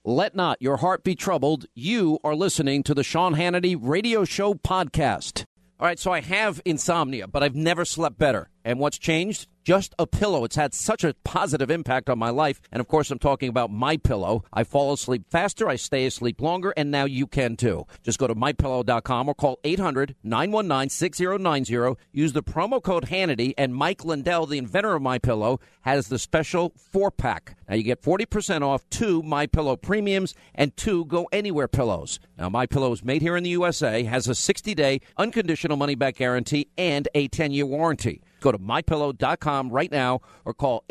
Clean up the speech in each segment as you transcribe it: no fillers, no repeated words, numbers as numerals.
Let not your heart be troubled. You are listening to the Sean Hannity Radio Show podcast. All right, so I have insomnia, but I've never slept better. And what's changed? Just a pillow. It's had such a positive impact on my life. And, of course, I'm talking about MyPillow. I fall asleep faster, I stay asleep longer, and now you can, too. Just go to MyPillow.com or call 800-919-6090. Use the promo code Hannity, and Mike Lindell, the inventor of MyPillow, has the special 4-pack. Now, you get 40% off 2 MyPillow Premiums and 2 Go Anywhere pillows. Now, MyPillow is made here in the USA, has a 60-day unconditional money-back guarantee, and a 10-year warranty. Go to MyPillow.com right now or call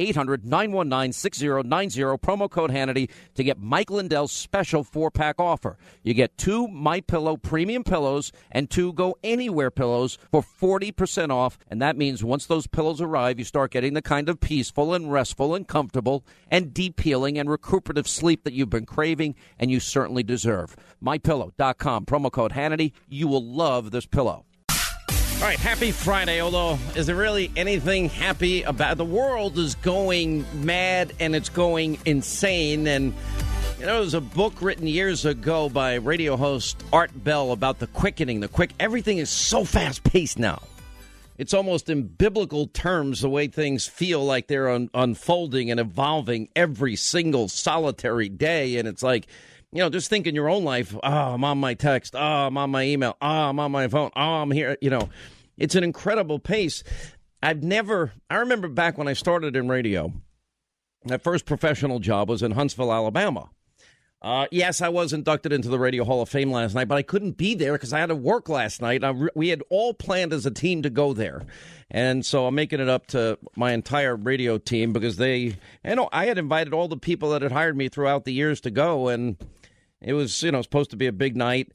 800-919-6090, promo code Hannity, to get Mike Lindell's special 4-pack offer. You get 2 MyPillow premium pillows and 2 Go Anywhere pillows for 40% off. And that means once those pillows arrive, you start getting the kind of peaceful and restful and comfortable and deep healing and recuperative sleep that you've been craving and you certainly deserve. MyPillow.com, promo code Hannity. You will love this pillow. All right, happy Friday, although is there really anything happy about the world is going mad and it's going insane. And, you know, there's a book written years ago by radio host Art Bell about the quickening. Everything is so fast-paced now. It's almost in biblical terms the way things feel like they're unfolding and evolving every single solitary day. And it's like, you know, just think in your own life, I'm on my text, I'm on my email, I'm on my phone, I'm here. You know, it's an incredible pace. I remember back when I started in radio, my first professional job was in Huntsville, Alabama. Yes, I was inducted into the Radio Hall of Fame last night, but I couldn't be there because I had to work last night. We had all planned as a team to go there. And so I'm making it up to my entire radio team because I had invited all the people that had hired me throughout the years to go, and it was, supposed to be a big night.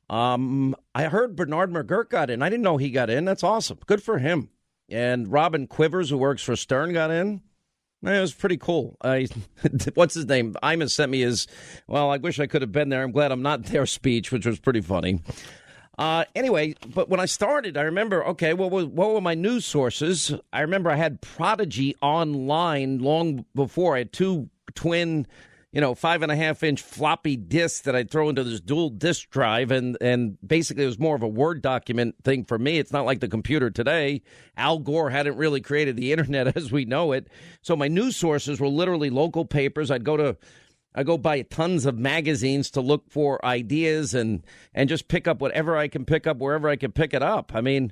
I heard Bernard McGurk got in. I didn't know he got in. That's awesome. Good for him. And Robin Quivers, who works for Stern, got in. It was pretty cool. What's his name? Imus sent me his, I wish I could have been there. I'm glad I'm not there speech, which was pretty funny. Anyway, but when I started, I remember, what were my news sources? I remember I had Prodigy online long before. I had 2 twin 5.5-inch floppy disks that I'd throw into this dual disk drive, and basically it was more of a Word document thing for me. It's not like the computer today. Al Gore hadn't really created the internet as we know it. So my news sources were literally local papers. I go buy tons of magazines to look for ideas and just pick up whatever I can pick up wherever I can pick it up. I mean,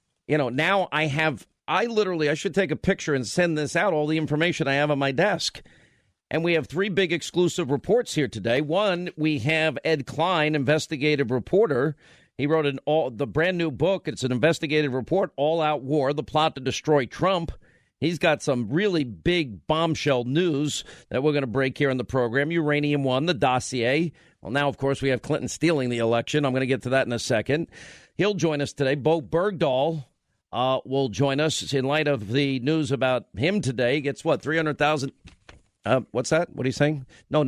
now I should take a picture and send this out, all the information I have on my desk. And we have 3 big exclusive reports here today. One, we have Ed Klein, investigative reporter. He wrote the brand new book. It's an investigative report, All Out War, the plot to destroy Trump. He's got some really big bombshell news that we're going to break here on the program. Uranium One, the dossier. Well, now, of course, we have Clinton stealing the election. I'm going to get to that in a second. He'll join us today. Bo Bergdahl will join us in light of the news about him today. He gets, 300,000... what's that? What are you saying? No,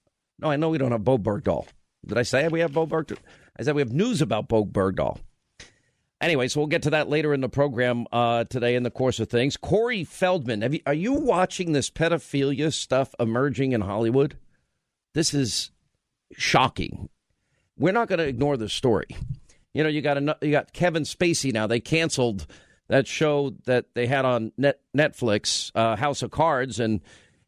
I know we don't have Bo Bergdahl. Did I say we have Bo Bergdahl? I said we have news about Bo Bergdahl. Anyway, so we'll get to that later in the program today in the course of things. Corey Feldman, are you watching this pedophilia stuff emerging in Hollywood? This is shocking. We're not going to ignore this story. You got Kevin Spacey now. They canceled that show that they had on Netflix, House of Cards, and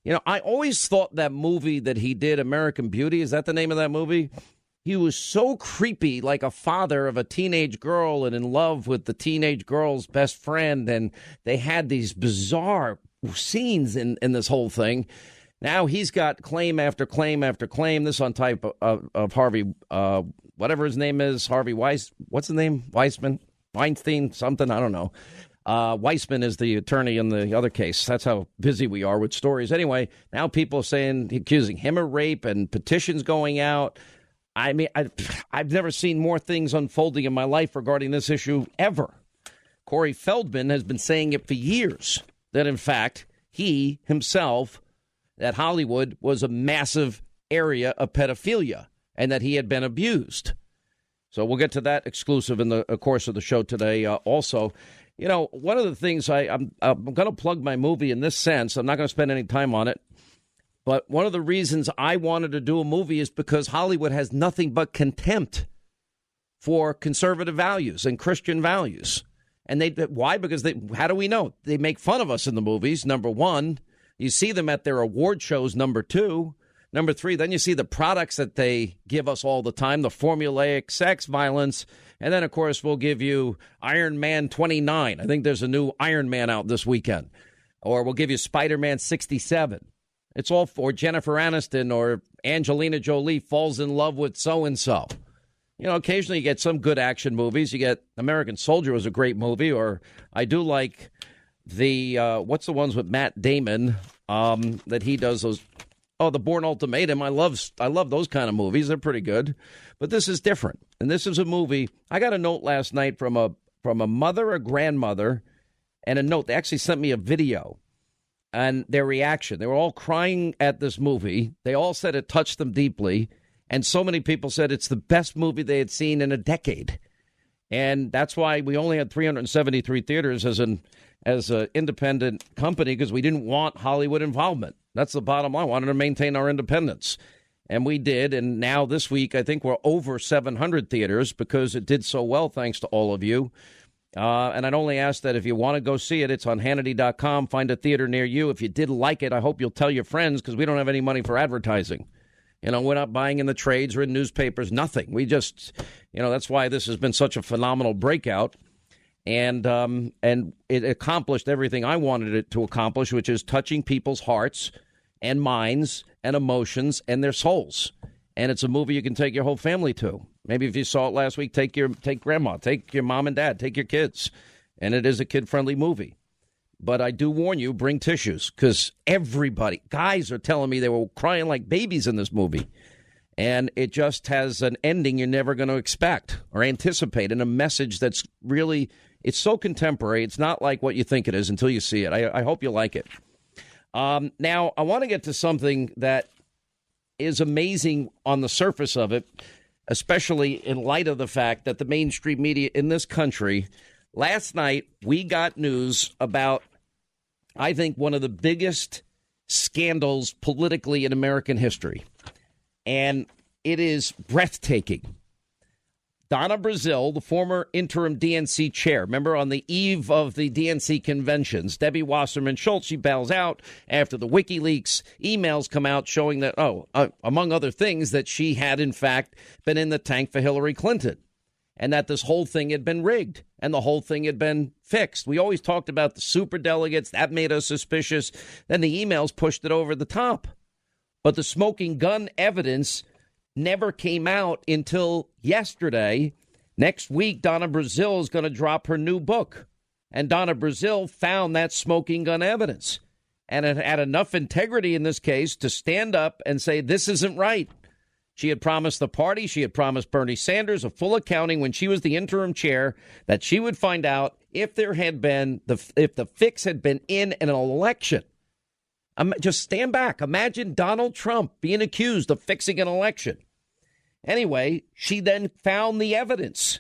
I always thought that movie that he did, American Beauty, is that the name of that movie? He was so creepy, like a father of a teenage girl and in love with the teenage girl's best friend. And they had these bizarre scenes in this whole thing. Now he's got claim after claim after claim. This on type of Harvey, whatever his name is, Harvey Weiss. What's his name? Weinstein, something. I don't know. Weissman is the attorney in the other case. That's how busy we are with stories. Anyway, now people are accusing him of rape and petitions going out. I mean, I've never seen more things unfolding in my life regarding this issue ever. Corey Feldman has been saying it for years, that in fact, he himself, that Hollywood was a massive area of pedophilia and that he had been abused. So we'll get to that exclusive in the course of the show today also. One of the things I'm going to plug my movie in this sense. I'm not going to spend any time on it. But one of the reasons I wanted to do a movie is because Hollywood has nothing but contempt for conservative values and Christian values. And why? Because how do we know? They make fun of us in the movies, number one. You see them at their award shows, number two. Number three, then you see the products that they give us all the time, the formulaic sex, violence. And then, of course, we'll give you Iron Man 29. I think there's a new Iron Man out this weekend. Or we'll give you Spider-Man 67. It's all for Jennifer Aniston or Angelina Jolie falls in love with so-and-so. You know, occasionally you get some good action movies. You get American Soldier was a great movie. Or I do like the, what's the ones with Matt Damon that he does those. Oh, The Bourne Ultimatum. I love those kind of movies. They're pretty good. But this is different. And this is a movie. I got a note last night from a mother, a grandmother, and a note. They actually sent me a video and their reaction. They were all crying at this movie. They all said it touched them deeply. And so many people said it's the best movie they had seen in a decade. And that's why we only had 373 theaters as an independent company, because we didn't want Hollywood involvement. That's the bottom line. I wanted to maintain our independence. And we did. And now this week, I think we're over 700 theaters because it did so well, thanks to all of you. And I'd only ask that if you want to go see it, it's on Hannity.com. Find a theater near you. If you did like it, I hope you'll tell your friends, because we don't have any money for advertising. You know, we're not buying in the trades or in newspapers, nothing. We just, you know, that's why this has been such a phenomenal breakout. And it accomplished everything I wanted it to accomplish, which is touching people's hearts and minds and emotions and their souls. And it's a movie you can take your whole family to. Maybe if you saw it last week, take grandma, take your mom and dad, take your kids. And it is a kid-friendly movie. But I do warn you, bring tissues, because everybody, guys are telling me they were crying like babies in this movie. And it just has an ending you're never going to expect or anticipate, and a message that's really, it's so contemporary. It's not like what you think it is until you see it. I hope you like it. Now, I want to get to something that is amazing on the surface of it, especially in light of the fact that the mainstream media in this country, last night we got news about, I think, one of the biggest scandals politically in American history. And it is breathtaking. Donna Brazile, the former interim DNC chair, remember on the eve of the DNC conventions, Debbie Wasserman Schultz, she bails out after the WikiLeaks emails come out showing that, among other things, that she had, in fact, been in the tank for Hillary Clinton and that this whole thing had been rigged and the whole thing had been fixed. We always talked about the superdelegates. That made us suspicious. Then the emails pushed it over the top. But the smoking gun evidence never came out until yesterday. Next week, Donna Brazile is going to drop her new book. And Donna Brazile found that smoking gun evidence. And it had enough integrity in this case to stand up and say, this isn't right. She had promised the party, she had promised Bernie Sanders a full accounting when she was the interim chair, that she would find out if there had been, if the fix had been in an election. Just stand back. Imagine Donald Trump being accused of fixing an election. Anyway, she then found the evidence.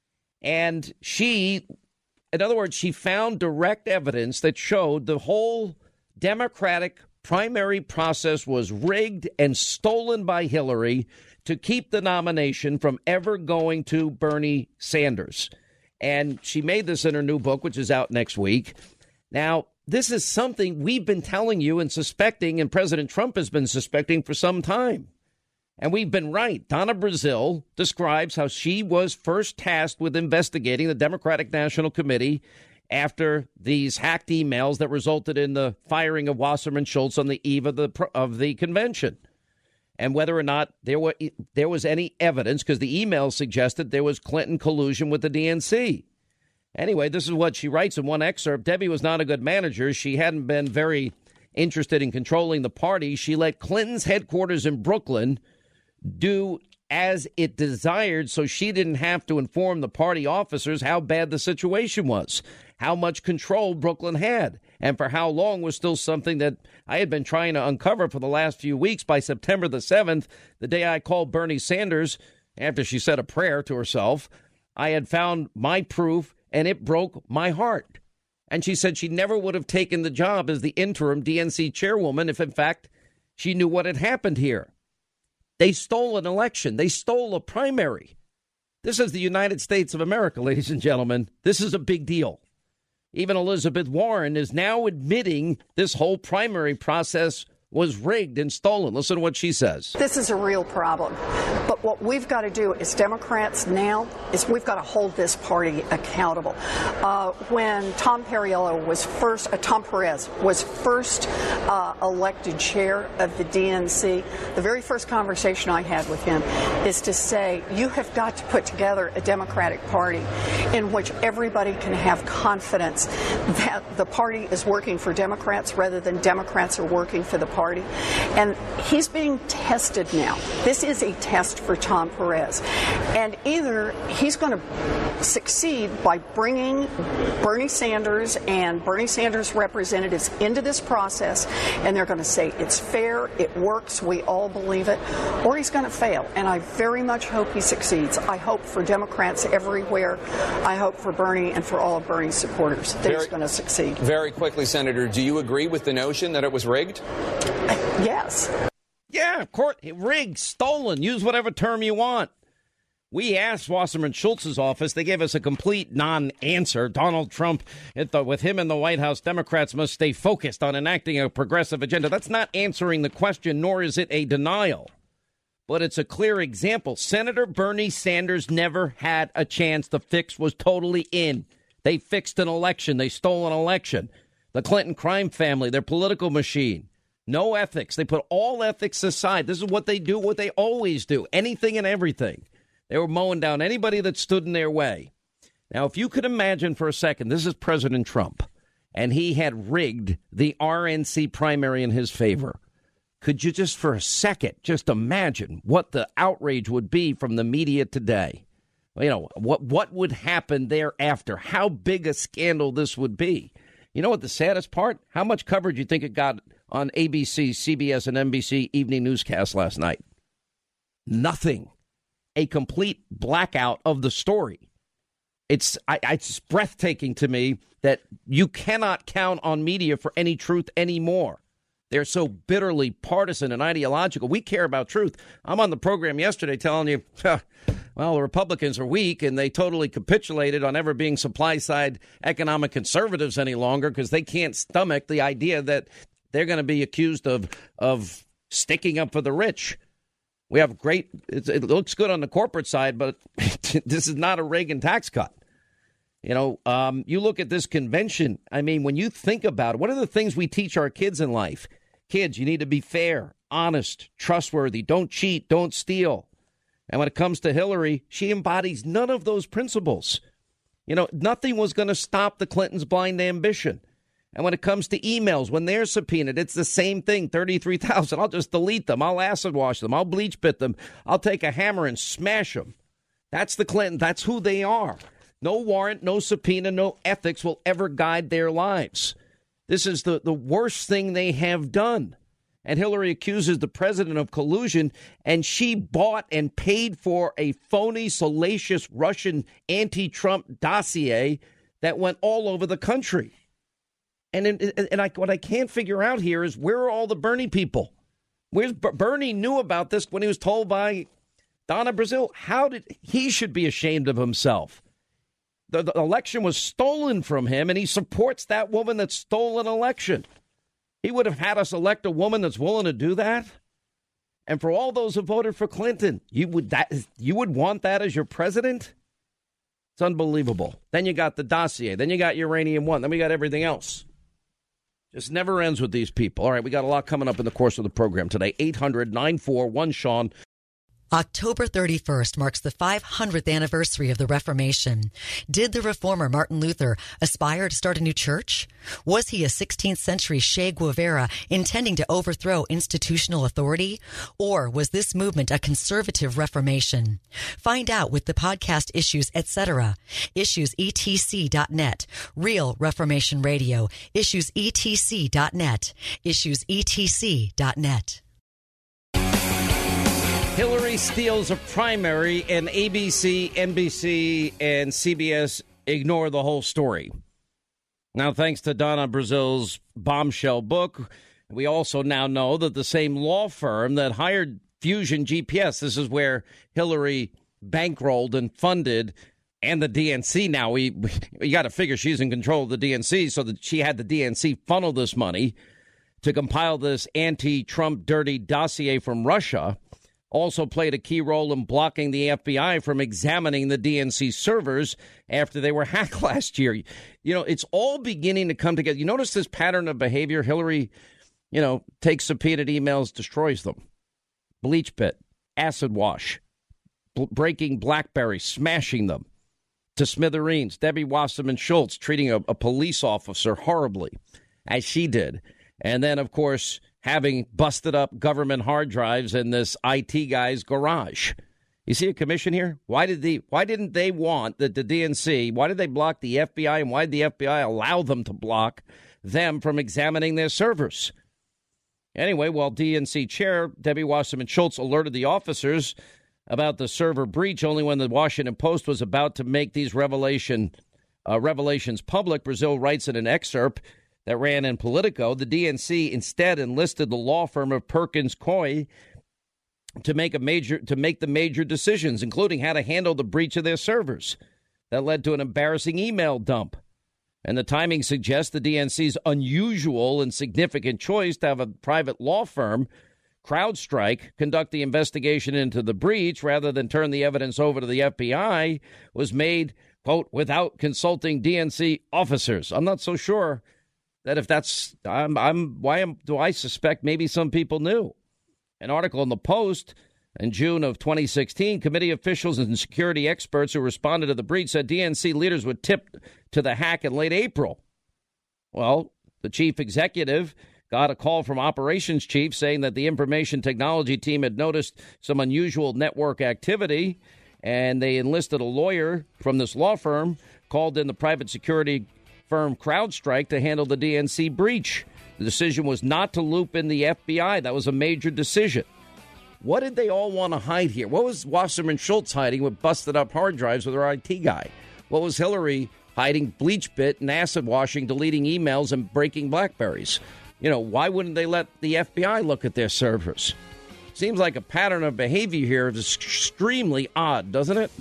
And she, in other words, she found direct evidence that showed the whole Democratic primary process was rigged and stolen by Hillary to keep the nomination from ever going to Bernie Sanders. And she made this in her new book, which is out next week. Now, this is something we've been telling you and suspecting, and President Trump has been suspecting for some time. And we've been right. Donna Brazile describes how she was first tasked with investigating the Democratic National Committee after these hacked emails that resulted in the firing of Wasserman Schultz on the eve of the convention. And whether or not there was any evidence, because the emails suggested there was Clinton collusion with the DNC. Anyway, this is what she writes in one excerpt. Debbie was not a good manager. She hadn't been very interested in controlling the party. She let Clinton's headquarters in Brooklyn do as it desired, so she didn't have to inform the party officers how bad the situation was, how much control Brooklyn had, and for how long was still something that I had been trying to uncover for the last few weeks. By September the 7th, the day I called Bernie Sanders, after she said a prayer to herself, I had found my proof, and it broke my heart. And she said she never would have taken the job as the interim DNC chairwoman if, in fact, She knew what had happened here. They stole an election. They stole a primary. This is the United States of America, ladies and gentlemen. This is a big deal. Even Elizabeth Warren is now admitting this whole primary process was rigged and stolen. Listen to what she says. This is a real problem. But what we've got to do as Democrats now is we've got to hold this party accountable. When Tom Perez was first elected chair of the DNC, the very first conversation I had with him is to say, you have got to put together a Democratic Party in which everybody can have confidence that the party is working for Democrats rather than Democrats are working for the party. And he's being tested now. This is a test for Tom Perez. And either he's going to succeed by bringing Bernie Sanders and Bernie Sanders representatives into this process, and they're going to say it's fair, it works, we all believe it, or he's going to fail. And I very much hope he succeeds. I hope for Democrats everywhere. I hope for Bernie and for all of Bernie's supporters that he's going to succeed. Very quickly, Senator, do you agree with the notion that it was rigged? Yes. Yeah, of course. Rigged, stolen, use whatever term you want. We asked Wasserman Schultz's office. They gave us a complete non-answer. Donald Trump, with him in the White House, Democrats must stay focused on enacting a progressive agenda. That's not answering the question, nor is it a denial. But it's a clear example. Senator Bernie Sanders never had a chance. The fix was totally in. They fixed an election. They stole an election. The Clinton crime family, their political machine. No ethics. They put all ethics aside. This is what they do, what they always do. Anything and everything. They were mowing down anybody that stood in their way. Now, if you could imagine for a second, this is President Trump, and he had rigged the RNC primary in his favor. Could you just for a second just imagine what the outrage would be from the media today? You know, what would happen thereafter? How big a scandal this would be. You know what the saddest part? How much coverage you think it got on ABC, CBS, and NBC evening newscast last night? Nothing. A complete blackout of the story. It's breathtaking to me that you cannot count on media for any truth anymore. They're so bitterly partisan and ideological. We care about truth. I'm on the program yesterday telling you, well, the Republicans are weak and they totally capitulated on ever being supply-side economic conservatives any longer because they can't stomach the idea that they're going to be accused of sticking up for the rich. We have it looks good on the corporate side, but this is not a Reagan tax cut. You know, you look at this convention. I mean, when you think about it, what are the things we teach our kids in life? Kids, you need to be fair, honest, trustworthy. Don't cheat. Don't steal. And when it comes to Hillary, she embodies none of those principles. You know, nothing was going to stop the Clintons' blind ambition. And when it comes to emails, when they're subpoenaed, it's the same thing, 33,000. I'll just delete them. I'll acid wash them. I'll bleach bit them. I'll take a hammer and smash them. That's the Clinton. That's who they are. No warrant, no subpoena, no ethics will ever guide their lives. This is the worst thing they have done. And Hillary accuses the president of collusion, and she bought and paid for a phony, salacious Russian anti-Trump dossier that went all over the country. What I can't figure out here is where are all the Bernie people? Where's Bernie knew about this when he was told by Donna Brazile? He should be ashamed of himself. The election was stolen from him, and he supports that woman that stole an election. He would have had us elect a woman that's willing to do that. And for all those who voted for Clinton, you would want that as your president? It's unbelievable. Then you got the dossier. Then you got Uranium One. Then we got everything else. Just never ends with these people. All right, we got a lot coming up in the course of the program today. 800-941-SEAN. October 31st marks the 500th anniversary of the Reformation. Did the reformer Martin Luther aspire to start a new church? Was he a 16th century Che Guevara intending to overthrow institutional authority? Or was this movement a conservative Reformation? Find out with the podcast Issues, Etc. IssuesETC.net. Real Reformation Radio. IssuesETC.net. IssuesETC.net. Hillary steals a primary, and ABC, NBC, and CBS ignore the whole story. Now, thanks to Donna Brazile's bombshell book, We also now know that the same law firm that hired Fusion GPS, this is where Hillary bankrolled and funded, and the DNC now, we got to figure she's in control of the DNC, so that she had the DNC funnel this money to compile this anti-Trump dirty dossier from Russia, also played a key role in blocking the FBI from examining the DNC servers after they were hacked last year. You know, it's all beginning to come together. You notice this pattern of behavior? Hillary, takes subpoenaed emails, destroys them. BleachBit, acid wash, breaking BlackBerry, smashing them to smithereens. Debbie Wasserman Schultz treating a police officer horribly, as she did. And then, of course, having busted up government hard drives in this IT guy's garage. You see a commission here? Why didn't they want that the DNC, why did they block the FBI, and why did the FBI allow them to block them from examining their servers? Anyway, while DNC chair Debbie Wasserman Schultz alerted the officers about the server breach only when the Washington Post was about to make these revelations public, Brazil writes in an excerpt that ran in Politico, the DNC instead enlisted the law firm of Perkins Coie to make the major decisions, including how to handle the breach of their servers. That led to an embarrassing email dump. And the timing suggests the DNC's unusual and significant choice to have a private law firm, CrowdStrike, conduct the investigation into the breach rather than turn the evidence over to the FBI was made, quote, without consulting DNC officers. I'm not so sure that if that's do I suspect maybe some people knew. An article in the Post in June of 2016, committee officials and security experts who responded to the breach said DNC leaders were tipped to the hack in late April. Well, the chief executive got a call from operations chief saying that the information technology team had noticed some unusual network activity, and they enlisted a lawyer from this law firm, called in the private security firm CrowdStrike to handle the DNC breach. The decision was not to loop in the FBI. That was a major decision. What did they all want to hide here? What was Wasserman Schultz hiding with busted up hard drives with her IT guy? What was Hillary hiding BleachBit and acid washing, deleting emails and breaking BlackBerries? Why wouldn't they let the FBI look at their servers? Seems like a pattern of behavior here is extremely odd, doesn't it?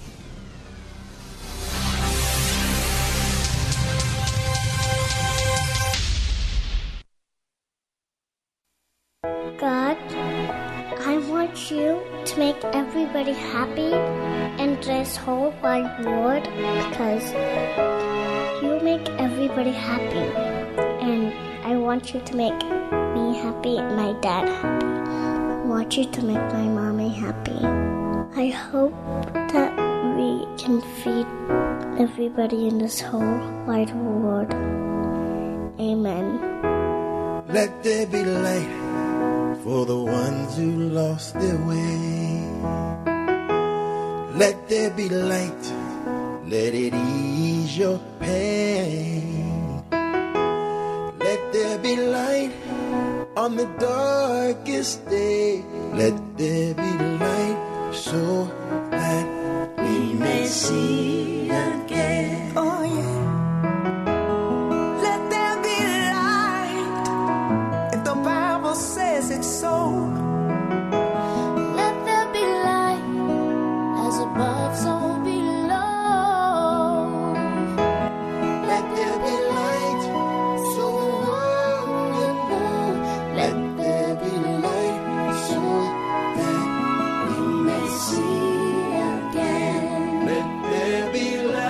God, I want you to make everybody happy in this whole wide world because you make everybody happy. And I want you to make me happy and my dad happy. I want you to make my mommy happy. I hope that we can feed everybody in this whole wide world. Amen. Let there be light for the ones who lost their way. Let there be light, let it ease your pain. Let there be light on the darkest day. Let there be light so that we may see again. Oh yeah. Let there be light. If the Bible says it's so. Let there be light as above, so below. Let there be light so the world will know. Let there be light so that we may see again. Let there be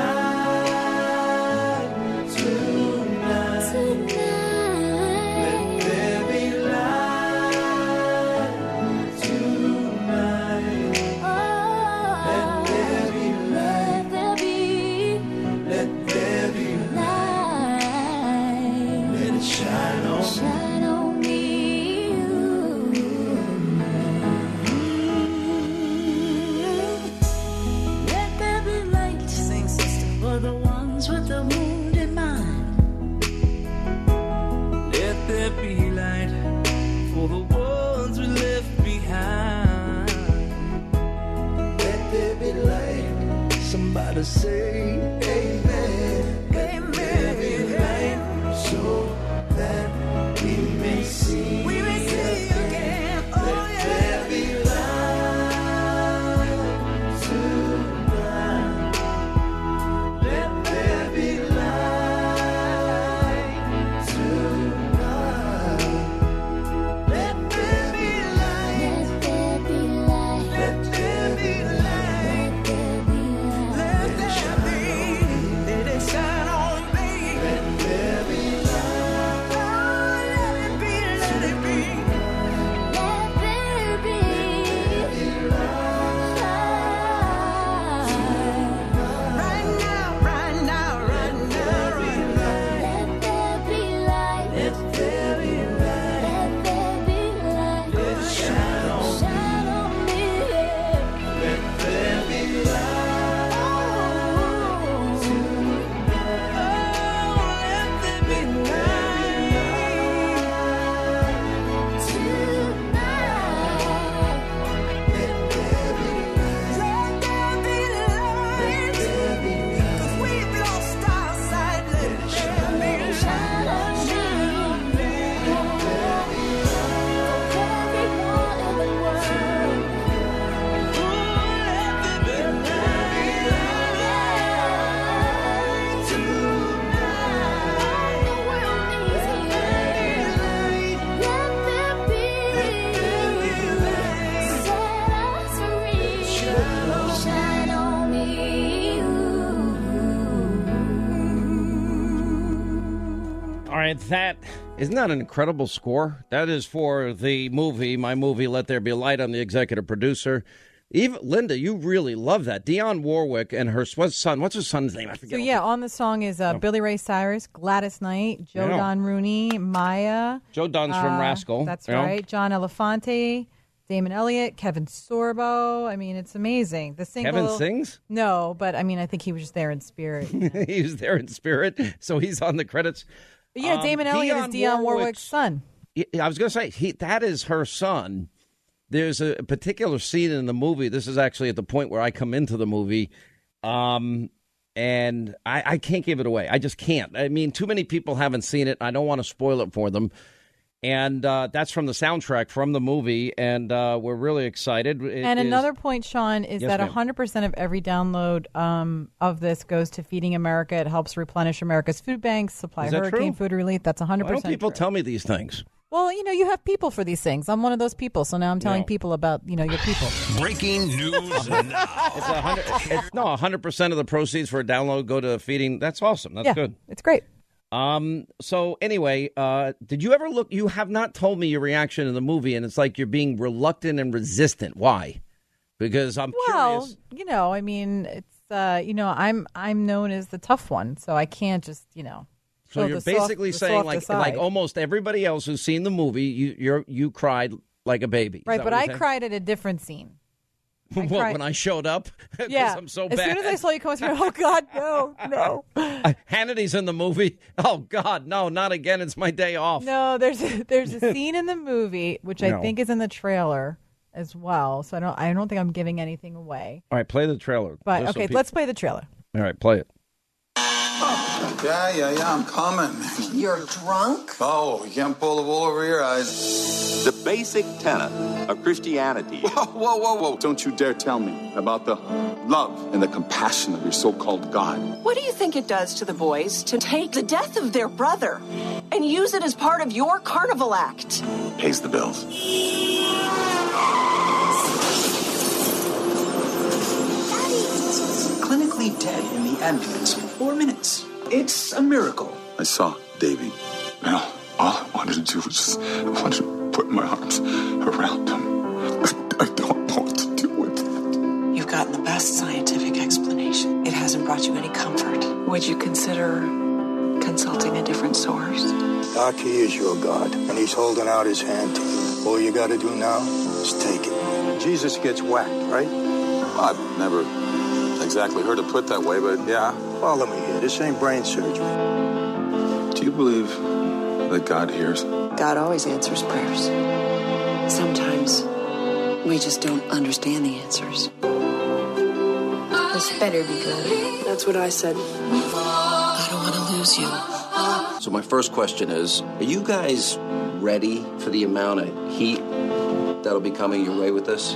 light tonight. Let there be light tonight. Let there be light. Let there be light. Let it shine on me. Let there be light, sing sister, for the ones with the wounded mind. Let there be light for the ones we left behind. Let there be light. Somebody say amen. Let there be light so that we may see. right, isn't that an incredible score? That is for my movie, Let There Be Light. I'm the executive producer. Even Linda, you really love that. Dionne Warwick and her son. What's her son's name? I forget. So on the song is Billy Ray Cyrus, Gladys Knight, Joe Don Rooney, Maya. Joe Don's from Rascal. That's right. John Elefante, Damon Elliott, Kevin Sorbo. I mean, it's amazing. The single. Kevin sings? No, but I mean, I think he was just there in spirit. He was there in spirit, so he's on the credits. But Damon Elliott is Dionne Warwick's son. I was going to say that is her son. There's a particular scene in the movie. This is actually at the point where I come into the movie, and I can't give it away. I just can't. I mean, too many people haven't seen it. I don't want to spoil it for them. And that's from the soundtrack from the movie, and we're really excited. Another point, Sean, is that 100% of every download of this goes to Feeding America. It helps replenish America's food banks, supply hurricane food relief. That's 100%. Why don't people tell me these things? Well, you have people for these things. I'm one of those people, so now I'm telling people about, your people. Breaking news now. It's 100% of the proceeds for a download go to Feeding. That's awesome. That's good. It's great. So anyway, did you ever look? You have not told me your reaction to the movie, and it's like you're being reluctant and resistant. Why? Because I'm curious. Well, I mean, it's I'm known as the tough one, so I can't just So you're basically saying like almost everybody else who's seen the movie, you cried like a baby, right? But I cried at a different scene. When I showed up? Yeah. I'm so bad. As soon as I saw you come through, oh, God, no. Hannity's in the movie. Oh, God, no, not again. It's my day off. No, there's a scene in the movie, which I think is in the trailer as well. So I don't think I'm giving anything away. All right, play the trailer. But, okay, let's play the trailer. All right, play it. Yeah, I'm coming. You're drunk? Oh, you can't pull the wool over your eyes. The basic tenet of Christianity. Whoa. Don't you dare tell me about the love and the compassion of your so-called God. What do you think it does to the boys to take the death of their brother and use it as part of your carnival act? Pays the bills. Clinically dead in the ambulance in 4 minutes. It's a miracle. I saw Davy. Well, all I wanted to do was to put my arms around him. I don't know what to do with it. You've gotten the best scientific explanation. It hasn't brought you any comfort. Would you consider consulting a different source? Doc, he is your God, and he's holding out his hand to you. All you got to do now is take it. Jesus gets whacked, right? I've never exactly heard it put that way, but yeah. Follow me here. This ain't brain surgery. Do you believe that God hears? God always answers prayers. Sometimes we just don't understand the answers. This better be good. That's what I said. I don't want to lose you. So my first question is, are you guys ready for the amount of heat that'll be coming your way with this?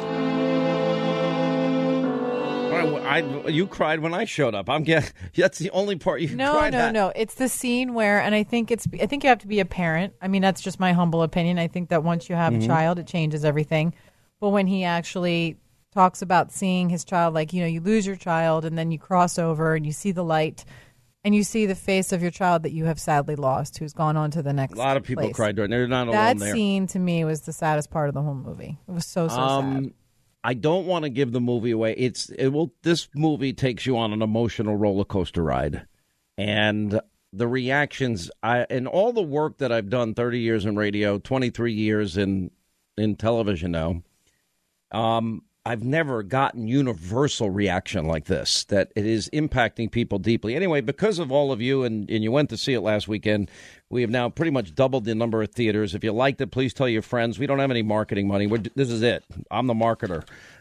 You cried when I showed up. That's the only part you cried at. No. It's the scene where, and I think you have to be a parent. I mean, that's just my humble opinion. I think that once you have a child, it changes everything. But when he actually talks about seeing his child, like, you lose your child and then you cross over and you see the light and you see the face of your child that you have sadly lost, who's gone on to the next place. A lot of people cried during. They're not alone there. That scene to me was the saddest part of the whole movie. It was so sad. I don't want to give the movie away. This movie takes you on an emotional roller coaster ride, and the reactions. And all the work that I've done, 30 years in radio, 23 years in television now. I've never gotten universal reaction like this. That it is impacting people deeply. Anyway, because of all of you, and you went to see it last weekend. We have now pretty much doubled the number of theaters. If you liked it, please tell your friends. We don't have any marketing money. This is it. I'm the marketer.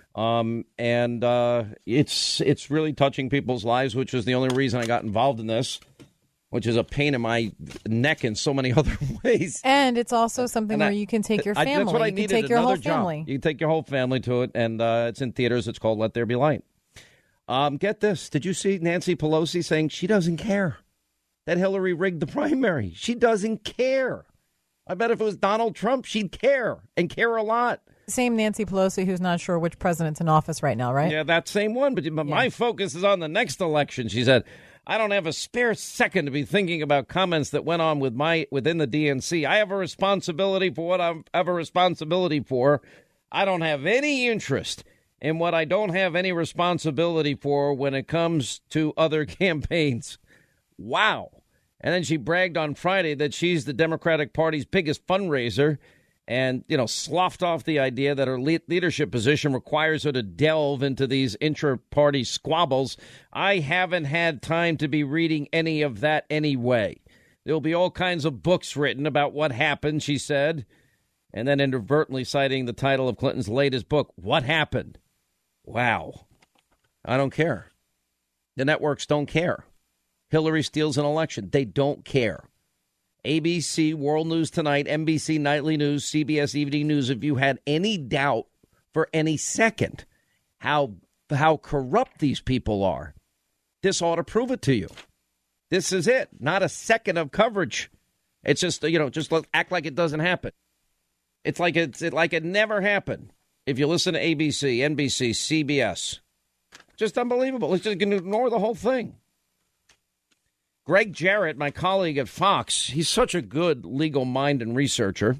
It's really touching people's lives, which is the only reason I got involved in this, which is a pain in my neck in so many other ways. And it's also something where you can take your family. That's what I needed. You can take your whole family. You can take your whole family to it, and it's in theaters. It's called Let There Be Light. Get this. Did you see Nancy Pelosi saying she doesn't care that Hillary rigged the primary? She doesn't care. I bet if it was Donald Trump, she'd care, and care a lot. Same Nancy Pelosi, who's not sure which president's in office right now, right? Yeah, that same one. But my focus is on the next election, she said. I don't have a spare second to be thinking about comments that went on within the DNC. I have a responsibility for what I have a responsibility for. I don't have any interest in what I don't have any responsibility for when it comes to other campaigns. Wow. And then she bragged on Friday that she's the Democratic Party's biggest fundraiser and, sloughed off the idea that her leadership position requires her to delve into these intra-party squabbles. I haven't had time to be reading any of that anyway. There'll be all kinds of books written about what happened, she said, and then inadvertently citing the title of Clinton's latest book, What Happened? Wow. I don't care. The networks don't care. Hillary steals an election. They don't care. ABC, World News Tonight, NBC Nightly News, CBS Evening News, if you had any doubt for any second how corrupt these people are, this ought to prove it to you. This is it. Not a second of coverage. It's just, just act like it doesn't happen. It's like it never happened. If you listen to ABC, NBC, CBS, just unbelievable. Let's just ignore the whole thing. Greg Jarrett, my colleague at Fox, he's such a good legal mind and researcher.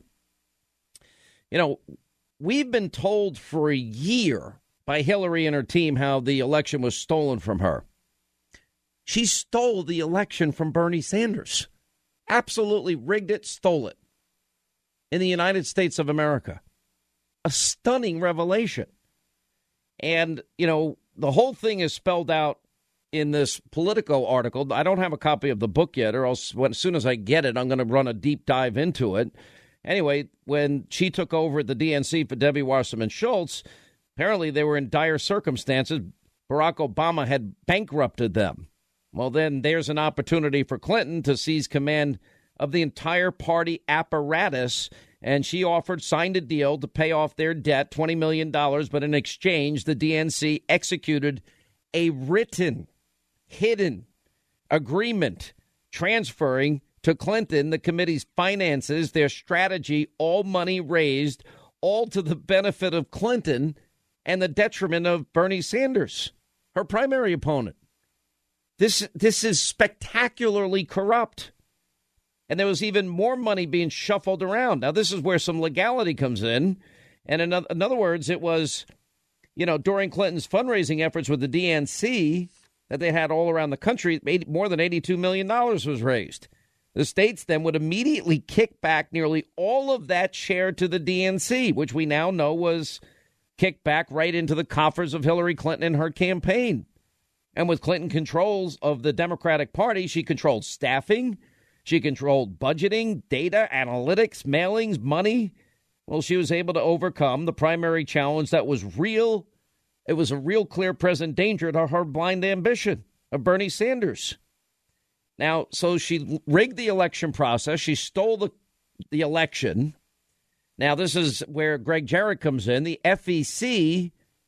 We've been told for a year by Hillary and her team how the election was stolen from her. She stole the election from Bernie Sanders. Absolutely rigged it, stole it. In the United States of America. A stunning revelation. And, the whole thing is spelled out in this Politico article. I don't have a copy of the book yet, or else as soon as I get it, I'm going to run a deep dive into it. Anyway, when she took over at the DNC for Debbie Wasserman Schultz, apparently they were in dire circumstances. Barack Obama had bankrupted them. Well, then there's an opportunity for Clinton to seize command of the entire party apparatus, and she signed a deal to pay off their debt, $20 million, but in exchange, the DNC executed a written, hidden agreement transferring to Clinton the committee's finances, their strategy, all money raised, all to the benefit of Clinton and the detriment of Bernie Sanders, her primary opponent. This is spectacularly corrupt. And there was even more money being shuffled around. Now, this is where some legality comes in. And in other words, it was, during Clinton's fundraising efforts with the DNC that they had all around the country, more than $82 million was raised. The states then would immediately kick back nearly all of that share to the DNC, which we now know was kicked back right into the coffers of Hillary Clinton and her campaign. And with Clinton controls of the Democratic Party, she controlled staffing, she controlled budgeting, data, analytics, mailings, money. Well, she was able to overcome the primary challenge that was real. It was a real clear present danger to her blind ambition of Bernie Sanders. Now, so she rigged the election process. She stole the election. Now, this is where Greg Jarrett comes in. The FEC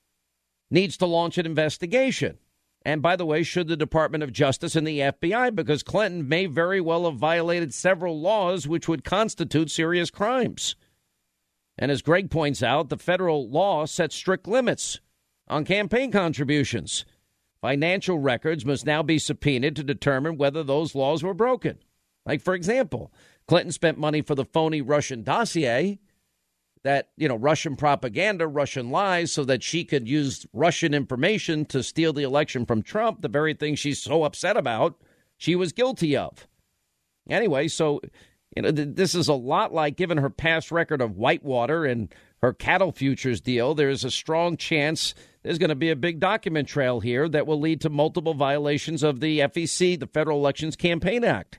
needs to launch an investigation. And by the way, should the Department of Justice and the FBI, because Clinton may very well have violated several laws which would constitute serious crimes. And as Greg points out, the federal law sets strict limits on campaign contributions. Financial records must now be subpoenaed to determine whether those laws were broken. Like, for example, Clinton spent money for the phony Russian dossier, that, Russian propaganda, Russian lies, so that she could use Russian information to steal the election from Trump, the very thing she's so upset about, she was guilty of. Anyway, so, this is a lot like, given her past record of Whitewater and her cattle futures deal, there's a strong chance there's going to be a big document trail here that will lead to multiple violations of the FEC, the Federal Elections Campaign Act.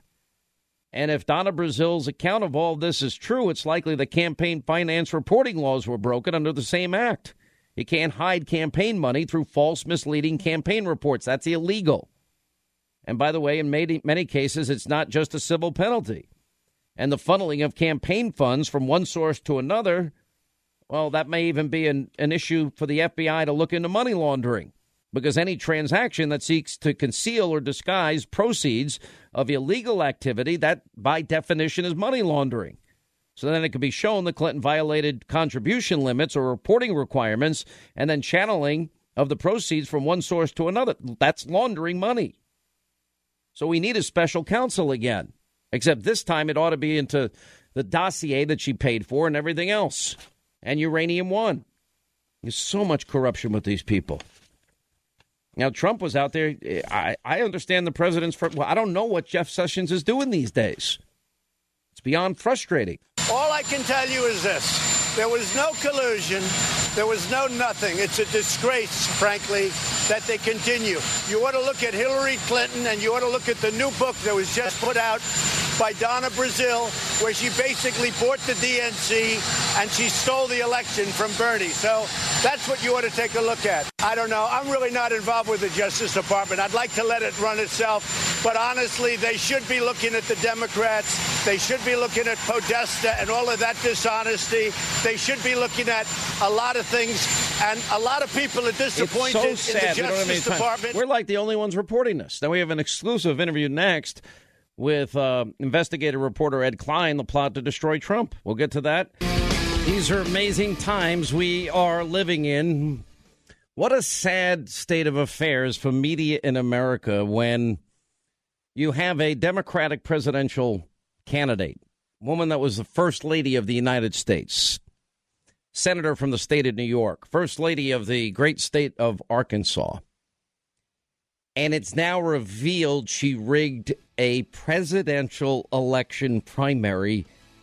And if Donna Brazil's account of all this is true, it's likely the campaign finance reporting laws were broken under the same act. You can't hide campaign money through false, misleading campaign reports. That's illegal. And by the way, in many cases, it's not just a civil penalty. And the funneling of campaign funds from one source to another, well, that may even be an issue for the FBI to look into money laundering. Because any transaction that seeks to conceal or disguise proceeds of illegal activity, that by definition is money laundering. So then it could be shown that Clinton violated contribution limits or reporting requirements and then channeling of the proceeds from one source to another. That's laundering money. So we need a special counsel again, except this time it ought to be into the dossier that she paid for and everything else. And Uranium One. There's so much corruption with these people. Now, Trump was out there. I understand the president's. Well, I don't know what Jeff Sessions is doing these days. It's beyond frustrating. All I can tell you is this. There was no collusion. There was no nothing. It's a disgrace, frankly, that they continue. You ought to look at Hillary Clinton, and you ought to look at the new book that was just put out by Donna Brazile, where she basically bought the DNC and she stole the election from Bernie. So that's what you ought to take a look at. I don't know. I'm really not involved with the Justice Department. I'd like to let it run itself. But honestly, they should be looking at the Democrats. They should be looking at Podesta and all of that dishonesty. They should be looking at a lot of things. And a lot of people are disappointed in the Justice Department. We're like the only ones reporting this. Now we have an exclusive interview next with investigative reporter Ed Klein, the plot to destroy Trump. We'll get to that. These are amazing times we are living in. What a sad state of affairs for media in America when you have a Democratic presidential candidate, woman that was the first lady of the United States, senator from the state of New York, first lady of the great state of Arkansas. And it's now revealed she rigged a presidential election primary,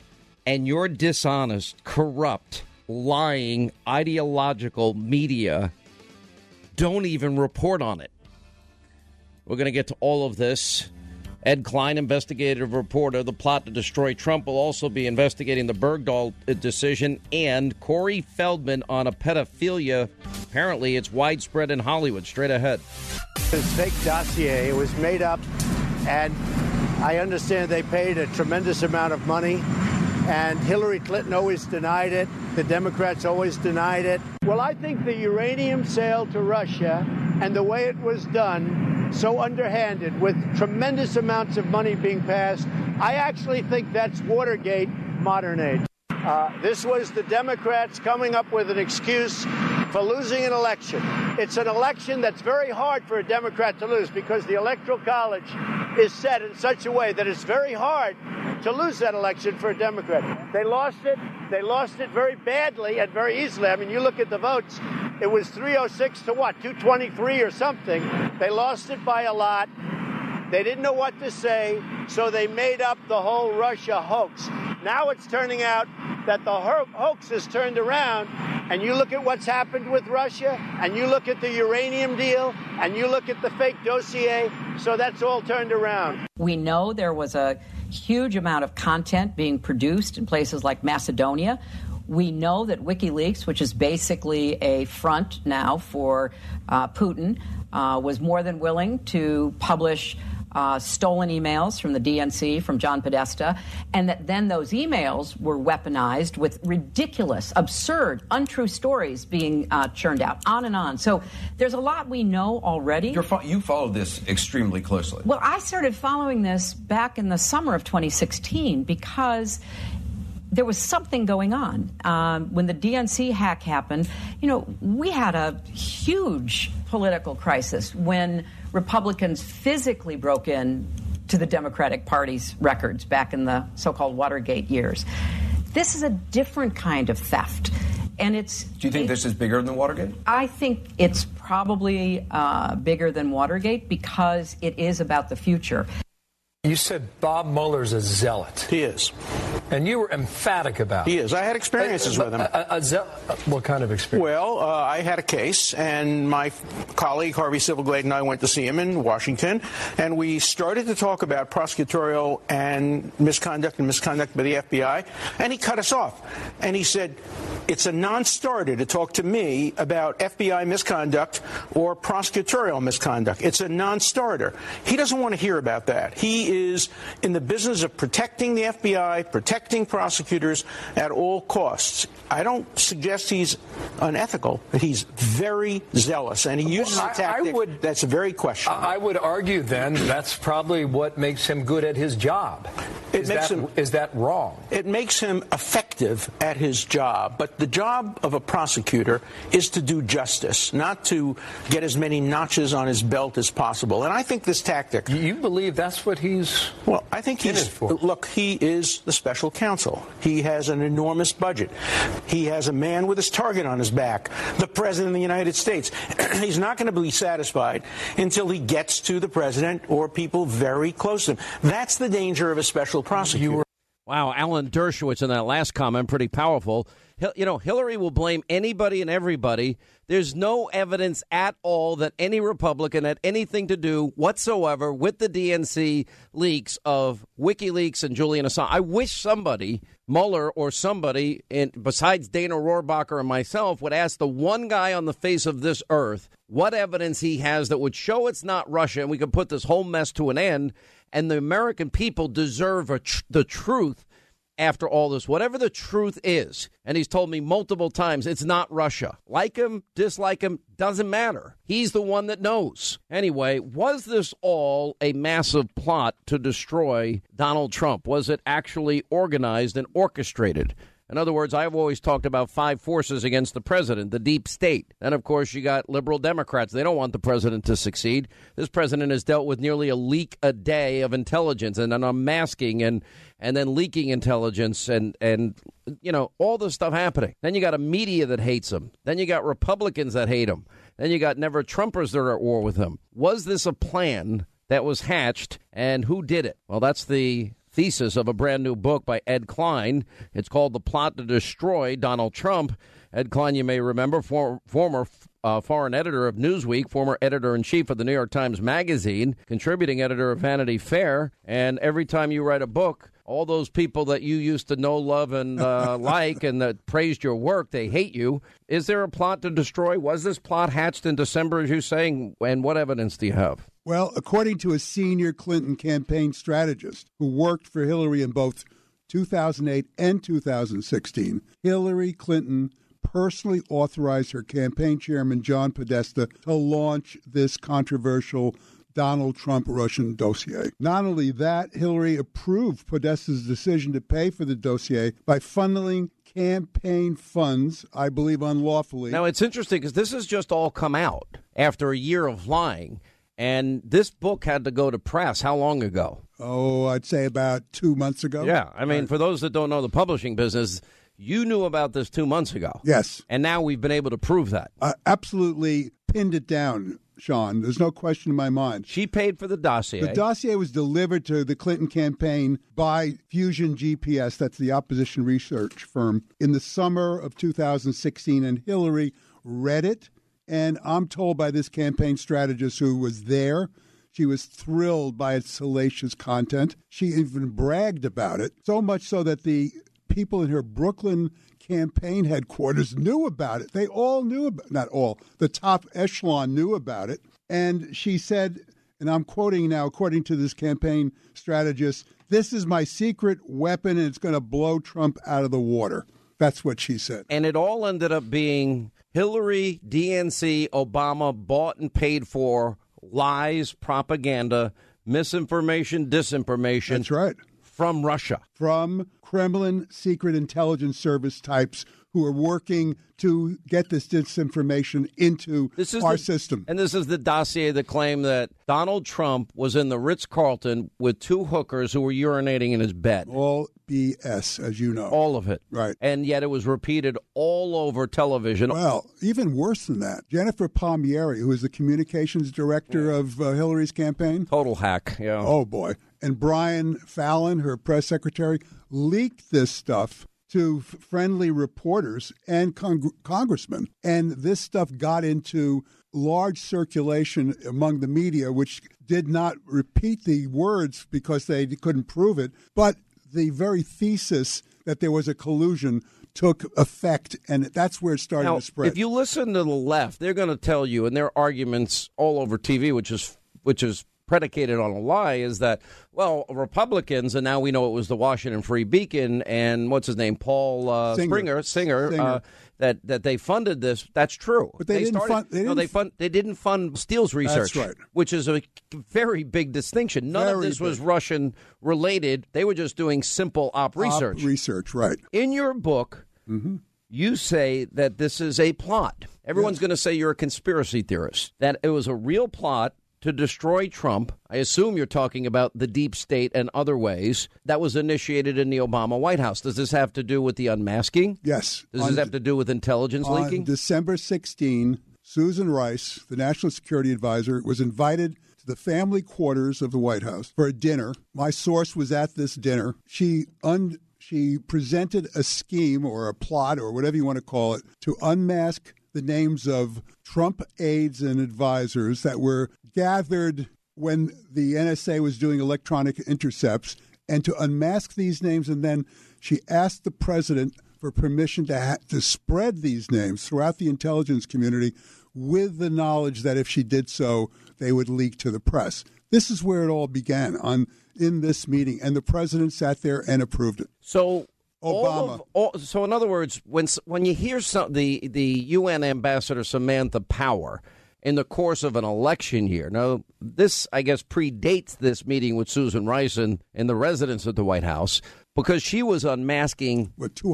and your dishonest, corrupt, lying, ideological media don't even report on it. We're going to get to all of this. Ed Klein, investigative reporter, the plot to destroy Trump, will also be investigating the Bergdahl decision, and Corey Feldman on a pedophilia. Apparently, it's widespread in Hollywood. Straight ahead. This fake dossier, it was made up, and I understand they paid a tremendous amount of money, and Hillary Clinton always denied it. The Democrats always denied it. Well, I think the uranium sale to Russia and the way it was done, so underhanded, with tremendous amounts of money being passed, I actually think that's Watergate modern age. This was the Democrats coming up with an excuse for losing an election. It's an election that's very hard for a Democrat to lose because the Electoral College is set in such a way that it's very hard to lose that election for a Democrat. They lost it. They lost it very badly and very easily. I mean, you look at the votes. It was 306 to what, 223 or something. They lost it by a lot. They didn't know what to say, so they made up the whole Russia hoax. Now it's turning out that the hoax is turned around, and you look at what's happened with Russia, and you look at the uranium deal, and you look at the fake dossier, so that's all turned around. We know there was a huge amount of content being produced in places like Macedonia. We know that WikiLeaks, which is basically a front now for Putin, was more than willing to publish stolen emails from the DNC, from John Podesta, and that then those emails were weaponized with ridiculous, absurd, untrue stories being churned out, on and on. So there's a lot we know already. You followed this extremely closely. Well, I started following this back in the summer of 2016 because there was something going on. When the DNC hack happened, we had a huge political crisis when Republicans physically broke in to the Democratic Party's records back in the so-called Watergate years. This is a different kind of theft. And it's. Do you think this is bigger than Watergate? I think it's probably bigger than Watergate because it is about the future. You said Bob Mueller's a zealot. He is. And you were emphatic about it. He is. I had experiences with him. What kind of experience? Well, I had a case, and my colleague Harvey Silverglade and I went to see him in Washington, and we started to talk about prosecutorial and misconduct by the FBI, and he cut us off. And he said, it's a non-starter to talk to me about FBI misconduct or prosecutorial misconduct. It's a non-starter. He doesn't want to hear about that. He is in the business of protecting the FBI, protecting prosecutors at all costs. I don't suggest he's unethical, but he's very zealous, and he uses a tactic that's very questionable. I would argue, then, that's probably what makes him good at his job. Is that wrong? It makes him effective at his job, but The job of a prosecutor is to do justice, not to get as many notches on his belt as possible. And I think this tactic... You believe that's what he's... Well, I think he's... for. Look, he is the special counsel. He has an enormous budget. He has a man with his target on his back, the President of the United States. He's not going to be satisfied until he gets to the President or people very close to him. That's the danger of a special prosecutor. Wow, Alan Dershowitz in that last comment, pretty powerful. Hillary will blame anybody and everybody. There's no evidence at all that any Republican had anything to do whatsoever with the DNC leaks of WikiLeaks and Julian Assange. I wish somebody, Mueller or somebody, besides Dana Rohrabacher and myself, would ask the one guy on the face of this earth what evidence he has that would show it's not Russia, and we could put this whole mess to an end. And the American people deserve the truth after all this, whatever the truth is. And he's told me multiple times it's not Russia. Like him, dislike him, doesn't matter. He's the one that knows. Anyway, was this all a massive plot to destroy Donald Trump? Was it actually organized and orchestrated? In other words, I've always talked about 5 forces against the president, the deep state. And, of course, you got liberal Democrats. They don't want the president to succeed. This president has dealt with nearly a leak a day of intelligence and an unmasking and then leaking intelligence and all this stuff happening. Then you got a media that hates him. Then you got Republicans that hate him. Then you got never-Trumpers that are at war with him. Was this a plan that was hatched, and who did it? Well, that's the thesis of a brand new book by Ed Klein. It's called The Plot to Destroy Donald Trump. Ed Klein, you may remember, former foreign editor of Newsweek, former editor-in-chief of the New York Times Magazine, contributing editor of Vanity Fair. And every time you write a book, all those people that you used to know, love, and like, and that praised your work, they hate you. Is there a plot to destroy? Was this plot hatched in December, as you say? And what evidence do you have? Well, according to a senior Clinton campaign strategist who worked for Hillary in both 2008 and 2016, Hillary Clinton personally authorized her campaign chairman, John Podesta, to launch this controversial Donald Trump Russian dossier. Not only that, Hillary approved Podesta's decision to pay for the dossier by funneling campaign funds, I believe unlawfully. Now, it's interesting because this has just all come out after a year of lying. And this book had to go to press how long ago? Oh, I'd say about 2 months ago. Yeah. I mean, for those that don't know the publishing business, you knew about this 2 months ago. Yes. And now we've been able to prove that. Absolutely pinned it down, Sean. There's no question in my mind. She paid for the dossier. The dossier was delivered to the Clinton campaign by Fusion GPS, that's the opposition research firm, in the summer of 2016, and Hillary read it. And I'm told by this campaign strategist who was there, she was thrilled by its salacious content. She even bragged about it, so much so that the people in her Brooklyn campaign headquarters knew about it. They all knew about it. Not all. The top echelon knew about it. And she said, and I'm quoting now, according to this campaign strategist, "This is my secret weapon, and it's going to blow Trump out of the water." That's what she said. And it all ended up being Hillary, DNC, Obama bought and paid for lies, propaganda, misinformation, disinformation. That's right. From Russia. From Kremlin secret intelligence service types who are working to get this disinformation into our system. And this is the dossier that claimed that Donald Trump was in the Ritz-Carlton with 2 hookers who were urinating in his bed. All BS, as you know. All of it. Right. And yet it was repeated all over television. Well, even worse than that, Jennifer Palmieri, who is the communications director of Hillary's campaign. Total hack, yeah. Oh, boy. And Brian Fallon, her press secretary, leaked this stuff to friendly reporters and congressmen. And this stuff got into large circulation among the media, which did not repeat the words because they couldn't prove it. But the very thesis that there was a collusion took effect, and that's where it started to spread. If you listen to the left, they're going to tell you, and their arguments all over TV, which is predicated on a lie, is that, well, Republicans, and now we know it was the Washington Free Beacon and what's his name, Paul Singer. That they funded this. That's true. But they didn't fund Steele's research. That's right. Which is a very big distinction. None of this was Russian related. They were just doing simple op research. Research, right. In your book, You say that this is a plot. Everyone's going to say you're a conspiracy theorist, that it was a real plot to destroy Trump. I assume you're talking about the deep state and other ways that was initiated in the Obama White House. Does this have to do with the unmasking? Yes. Does this have to do with intelligence leaking? On December 16, Susan Rice, the National Security Advisor, was invited to the family quarters of the White House for a dinner. My source was at this dinner. She presented a scheme or a plot or whatever you want to call it to unmask the names of Trump aides and advisors that were gathered when the NSA was doing electronic intercepts, and to unmask these names. And then she asked the president for permission to spread these names throughout the intelligence community with the knowledge that if she did so, they would leak to the press. This is where it all began in this meeting, and the president sat there and approved it. So Obama. So in other words, when you hear the UN ambassador Samantha Power in the course of an election year, now this, I guess, predates this meeting with Susan Rice in the residence of the White House, because she was unmasking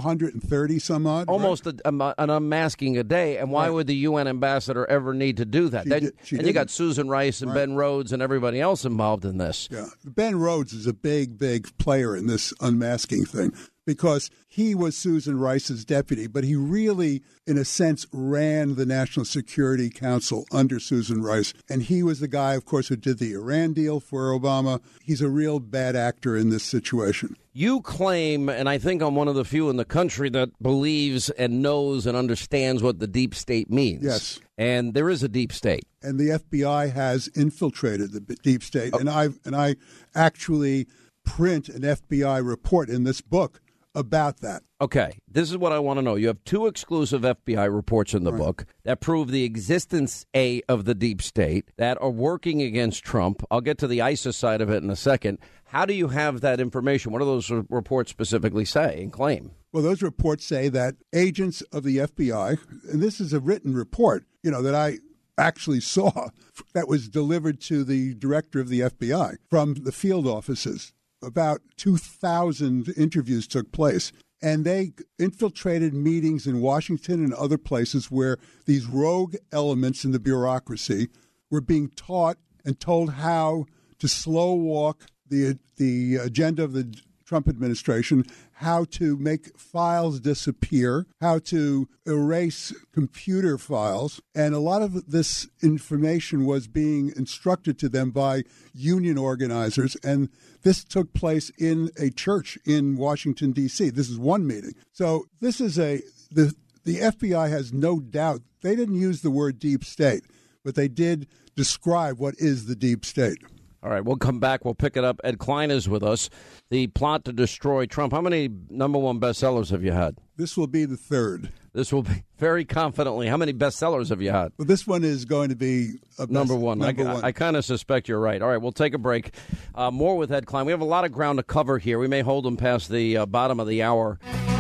230 some odd, almost an unmasking a day. And why would the UN ambassador ever need to do that? You got Susan Rice and Ben Rhodes and everybody else involved in this. Yeah, Ben Rhodes is a big player in this unmasking thing, because he was Susan Rice's deputy, but he really, in a sense, ran the National Security Council under Susan Rice. And he was the guy, of course, who did the Iran deal for Obama. He's a real bad actor in this situation. You claim, and I think I'm one of the few in the country that believes and knows and understands what the deep state means. Yes. And there is a deep state. And the FBI has infiltrated the deep state. And I actually print an FBI report in this book about that. Okay, this is what I want to know. You have two exclusive FBI reports in the book that prove the existence, of the deep state that are working against Trump. I'll get to the ISIS side of it in a second. How do you have that information? What do those reports specifically say and claim? Well, those reports say that agents of the FBI, and this is a written report, that I actually saw, that was delivered to the director of the FBI from the field offices. About 2,000 interviews took place, and they infiltrated meetings in Washington and other places where these rogue elements in the bureaucracy were being taught and told how to slow walk the agenda of the Trump administration, how to make files disappear, how to erase computer files. And a lot of this information was being instructed to them by union organizers. And this took place in a church in Washington, D.C. This is one meeting. So this is the FBI has no doubt. They didn't use the word deep state, but they did describe what is the deep state. All right, we'll come back. We'll pick it up. Ed Klein is with us. The plot to destroy Trump. How many #1 bestsellers have you had? This will be the third. This will be very confidently. How many bestsellers have you had? Well, this one is going to be number one. I kind of suspect you're right. All right, we'll take a break. More with Ed Klein. We have a lot of ground to cover here. We may hold him past the bottom of the hour.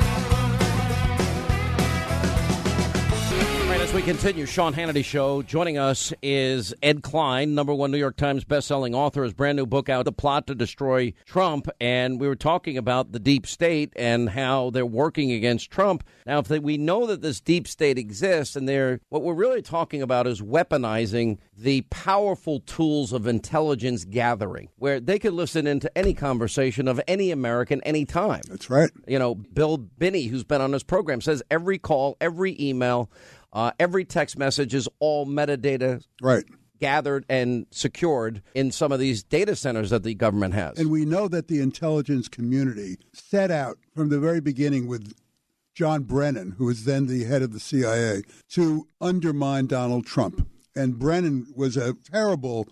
As we continue, Sean Hannity Show. Joining us is Ed Klein, #1 New York Times bestselling author. His brand new book out, The Plot to Destroy Trump. And we were talking about the deep state and how they're working against Trump. Now, we know that this deep state exists, and what we're really talking about is weaponizing the powerful tools of intelligence gathering, where they could listen into any conversation of any American anytime. That's right. Bill Binney, who's been on this program, says every call, every email, every text message is all metadata gathered and secured in some of these data centers that the government has. And we know that the intelligence community set out from the very beginning with John Brennan, who was then the head of the CIA, to undermine Donald Trump. And Brennan was a terrible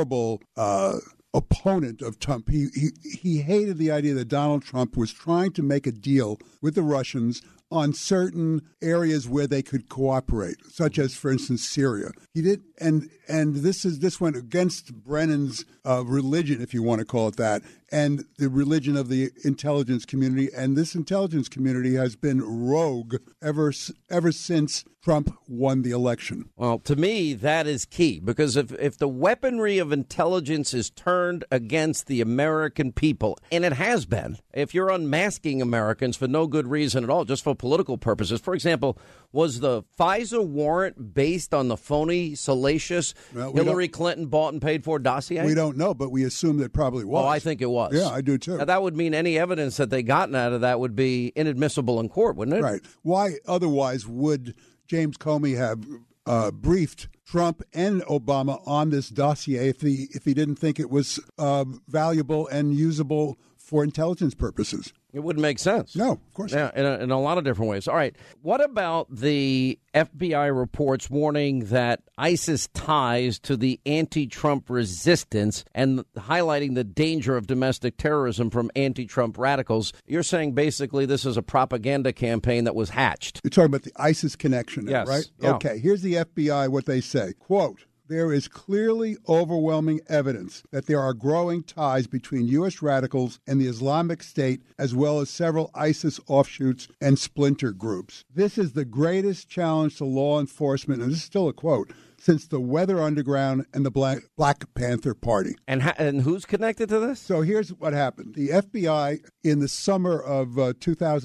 opponent of Trump. He hated the idea that Donald Trump was trying to make a deal with the Russians on certain areas where they could cooperate, such as, for instance, Syria. He did, and this went against Brennan's religion, if you want to call it that, and the religion of the intelligence community. And this intelligence community has been rogue ever since Trump won the election. Well, to me, that is key, because if the weaponry of intelligence is turned against the American people, and it has been, if you're unmasking Americans for no good reason at all, just for political purposes. For example, was the FISA warrant based on the phony, salacious Hillary Clinton bought and paid for dossier? We don't know, but we assume that probably was. Oh, I think it was. Yeah, I do too. Now, that would mean any evidence that they gotten out of that would be inadmissible in court, wouldn't it? Right. Why otherwise would James Comey have briefed Trump and Obama on this dossier if he didn't think it was valuable and usable for intelligence purposes? It wouldn't make sense. No, of course not. Yeah, in a lot of different ways. All right. What about the FBI reports warning that ISIS ties to the anti-Trump resistance and highlighting the danger of domestic terrorism from anti-Trump radicals? You're saying basically this is a propaganda campaign that was hatched. You're talking about the ISIS connection, yes, right? Yeah. Okay, here's the FBI, what they say. Quote, there is clearly overwhelming evidence that there are growing ties between U.S. radicals and the Islamic State, as well as several ISIS offshoots and splinter groups. This is the greatest challenge to law enforcement, and this is still a quote, since the Weather Underground and the Black Panther Party. And who's connected to this? So here's what happened. The FBI, in the summer of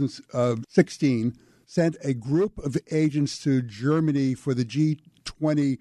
2016, sent a group of agents to Germany for the G20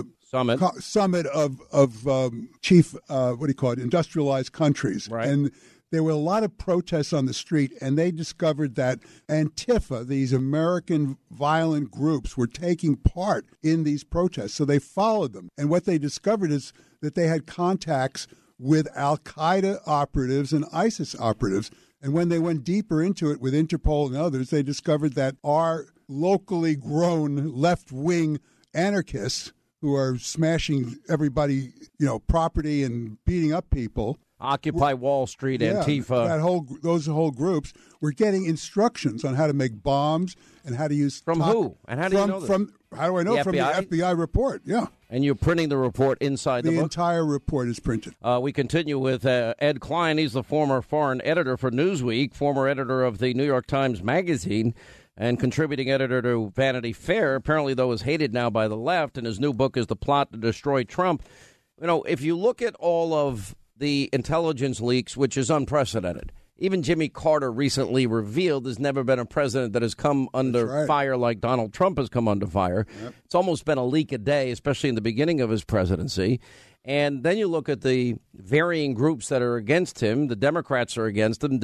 summit of chief, industrialized countries. Right. And there were a lot of protests on the street, and they discovered that Antifa, these American violent groups, were taking part in these protests. So they followed them. And what they discovered is that they had contacts with Al-Qaeda operatives and ISIS operatives. And when they went deeper into it with Interpol and others, they discovered that our locally grown left-wing anarchists who are smashing everybody, property and beating up people. Occupy Wall Street, Antifa. Those whole groups were getting instructions on how to make bombs and how to use... From who? And how do you know this? How do I know? The From FBI? the FBI report, yeah. And you're printing the report inside the book? The entire report is printed. We continue with Ed Klein. He's the former foreign editor for Newsweek, former editor of the New York Times Magazine, and contributing editor to Vanity Fair. Apparently, though, is hated now by the left, and his new book is The Plot to Destroy Trump. If you look at all of the intelligence leaks, which is unprecedented, even Jimmy Carter recently revealed there's never been a president that has come under fire like Donald Trump has come under fire. Yep. It's almost been a leak a day, especially in the beginning of his presidency. And then you look at the varying groups that are against him. The Democrats are against him,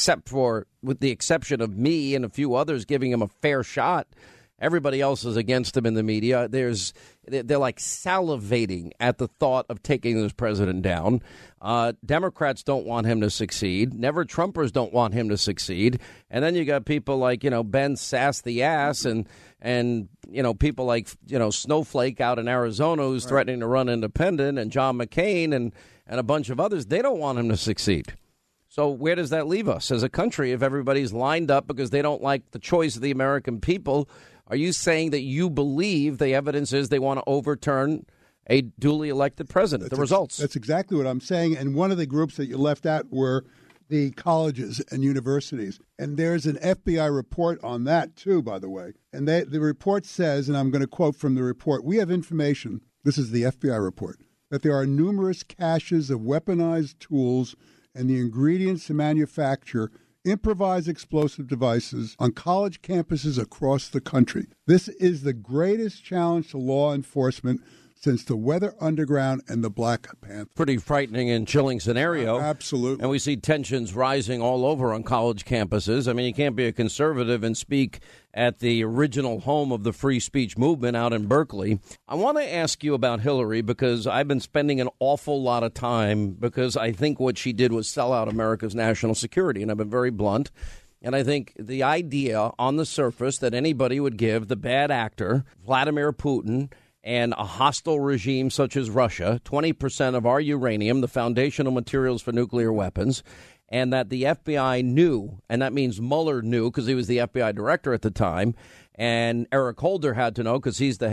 with the exception of me and a few others giving him a fair shot. Everybody else is against him in the media. They're like salivating at the thought of taking this president down. Democrats don't want him to succeed. Never Trumpers don't want him to succeed. And then you got people like, Ben Sass the ass and people like, Snowflake out in Arizona who's threatening to run independent, and John McCain and a bunch of others. They don't want him to succeed. So where does that leave us as a country if everybody's lined up because they don't like the choice of the American people? Are you saying that you believe the evidence is they want to overturn a duly elected president, the results? That's exactly what I'm saying. And one of the groups that you left out were the colleges and universities. And there's an FBI report on that, too, by the way. And the report says, and I'm going to quote from the report, we have information, this is the FBI report, that there are numerous caches of weaponized tools and the ingredients to manufacture improvised explosive devices on college campuses across the country. This is the greatest challenge to law enforcement since the Weather Underground and the Black Panther. Pretty frightening and chilling scenario. Absolutely. And we see tensions rising all over on college campuses. I mean, you can't be a conservative and speak at the original home of the free speech movement out in Berkeley. I want to ask you about Hillary because I've been spending an awful lot of time because I think what she did was sell out America's national security, and I've been very blunt. And I think the idea on the surface that anybody would give the bad actor, Vladimir Putin, and a hostile regime such as Russia 20% of our uranium, the foundational materials for nuclear weapons, and that the FBI knew, and that means Mueller knew because he was the FBI director at the time, and Eric Holder had to know because he's the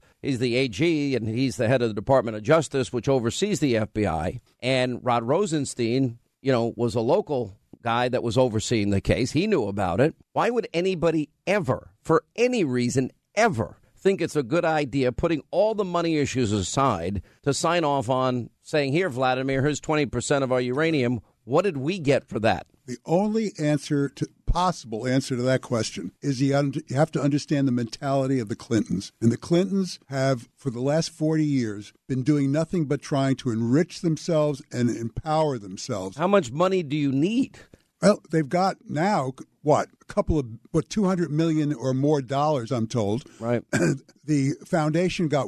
AG, and he's the head of the Department of Justice, which oversees the FBI, and Rod Rosenstein was a local guy that was overseeing the case. He knew about it. Why would anybody ever, for any reason, ever think it's a good idea, putting all the money issues aside, to sign off on saying, here, Vladimir, here's 20% of our uranium. What did we get for that? The only possible answer to that question is you have to understand the mentality of the Clintons. And the Clintons have, for the last 40 years, been doing nothing but trying to enrich themselves and empower themselves. How much money do you need? Well, they've got now, $200 million or more dollars, I'm told. Right. The foundation got,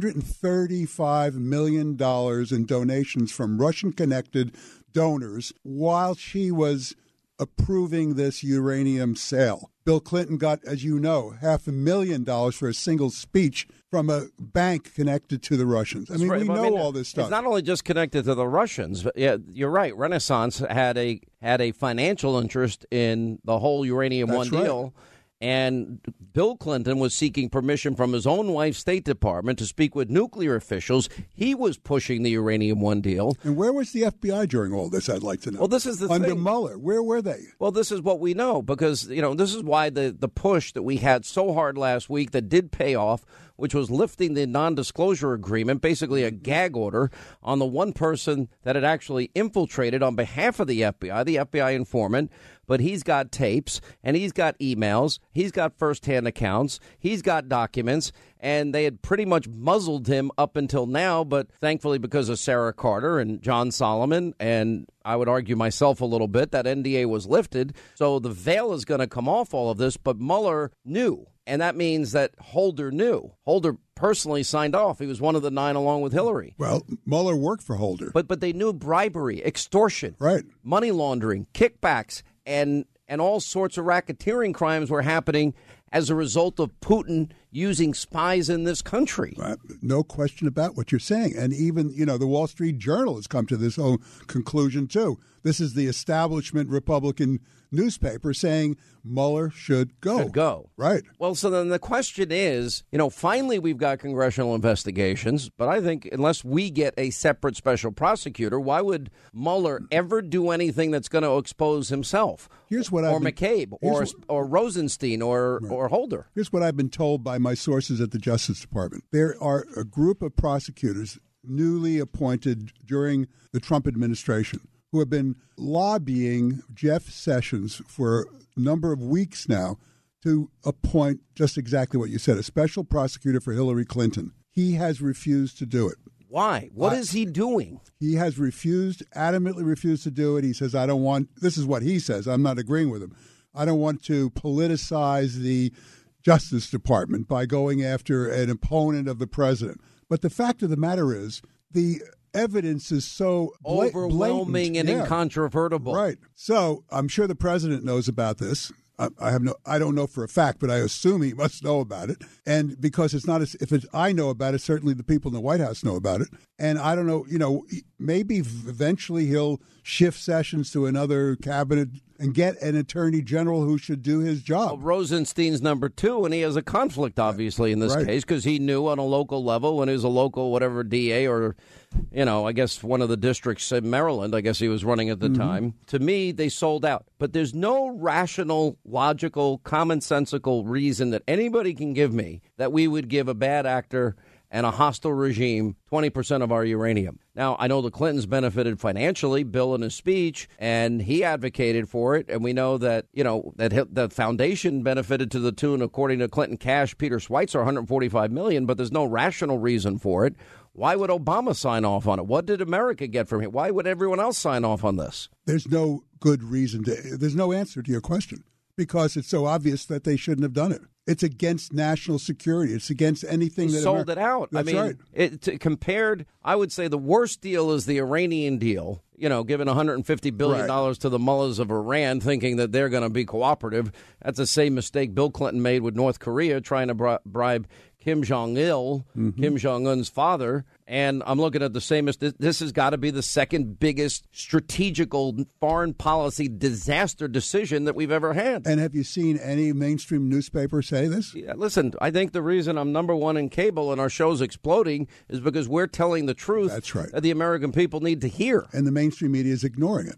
$135 million in donations from Russian-connected donors while she was approving this uranium sale. Bill Clinton got, as you know, $500,000 for a single speech from a bank connected to the Russians. I mean, we know all this stuff. It's not only just connected to the Russians, but yeah, you're right. Renaissance had a financial interest in the whole Uranium One deal. And Bill Clinton was seeking permission from his own wife's State Department to speak with nuclear officials. He was pushing the Uranium One deal. And where was the FBI during all this, I'd like to know? Well, this is the Under thing. Mueller, where were they? Well, this is what we know, because, this is why the push that we had so hard last week that did pay off, which was lifting the non-disclosure agreement, basically a gag order on the one person that had actually infiltrated on behalf of the FBI informant. But he's got tapes, and he's got emails, he's got firsthand accounts, he's got documents, and they had pretty much muzzled him up until now. But thankfully, because of Sarah Carter and John Solomon, and I would argue myself a little bit, that NDA was lifted. So the veil is going to come off all of this, but Mueller knew. And that means that Holder knew. Holder personally signed off. He was one of the 9 along with Hillary. Well, Mueller worked for Holder. But they knew bribery, extortion, right, money laundering, kickbacks, and all sorts of racketeering crimes were happening as a result of Putin using spies in this country. Right. No question about what you're saying. And even, the Wall Street Journal has come to this own conclusion, too. This is the establishment Republican newspaper saying Mueller should go. Should go. Right. Well, so then the question is, finally we've got congressional investigations, but I think unless we get a separate special prosecutor, why would Mueller ever do anything that's going to expose himself? Here's what McCabe or Rosenstein or Holder. Here's what I've been told by my sources at the Justice Department. There are a group of prosecutors newly appointed during the Trump administration who have been lobbying Jeff Sessions for a number of weeks now to appoint just exactly what you said, a special prosecutor for Hillary Clinton. He has refused to do it. Why? What is he doing? He has adamantly refused to do it. He says, I don't want, this is what he says, I'm not agreeing with him, I don't want to politicize the Justice Department by going after an opponent of the president. But the fact of the matter is, the evidence is so overwhelming and incontrovertible. Right. So I'm sure the president knows about this. I don't know for a fact, but I assume he must know about it. And because it's not I know about it, certainly the people in the White House know about it. And I don't know, maybe eventually he'll shift Sessions to another cabinet and get an attorney general who should do his job. Well, Rosenstein's number 2, and he has a conflict, obviously, in this case, because he knew on a local level when he was a local whatever DA or, I guess one of the districts in Maryland, I guess he was running at the time. To me, they sold out. But there's no rational, logical, commonsensical reason that anybody can give me that we would give a bad actor and a hostile regime 20% of our uranium. Now, I know the Clintons benefited financially, Bill in his speech, and he advocated for it. And we know that, that the foundation benefited to the tune, according to Clinton Cash, Peter Schweitzer, $145 million, but there's no rational reason for it. Why would Obama sign off on it? What did America get from it? Why would everyone else sign off on this? There's no good reason there's no answer to your question, because it's so obvious that they shouldn't have done it. It's against national security. It's against anything that sold it out. That's right. Compared, I would say the worst deal is the Iranian deal. Giving $150 billion to the mullahs of Iran, thinking that they're going to be cooperative. That's the same mistake Bill Clinton made with North Korea, trying to bribe Kim Jong-il, Kim Jong-un's father. And I'm looking at the same as this has got to be the second biggest strategical foreign policy disaster decision that we've ever had. And have you seen any mainstream newspaper say this? Yeah, listen, I think the reason I'm number 1 in cable and our show's exploding is because we're telling the truth. That's right. That the American people need to hear. And the mainstream media is ignoring it.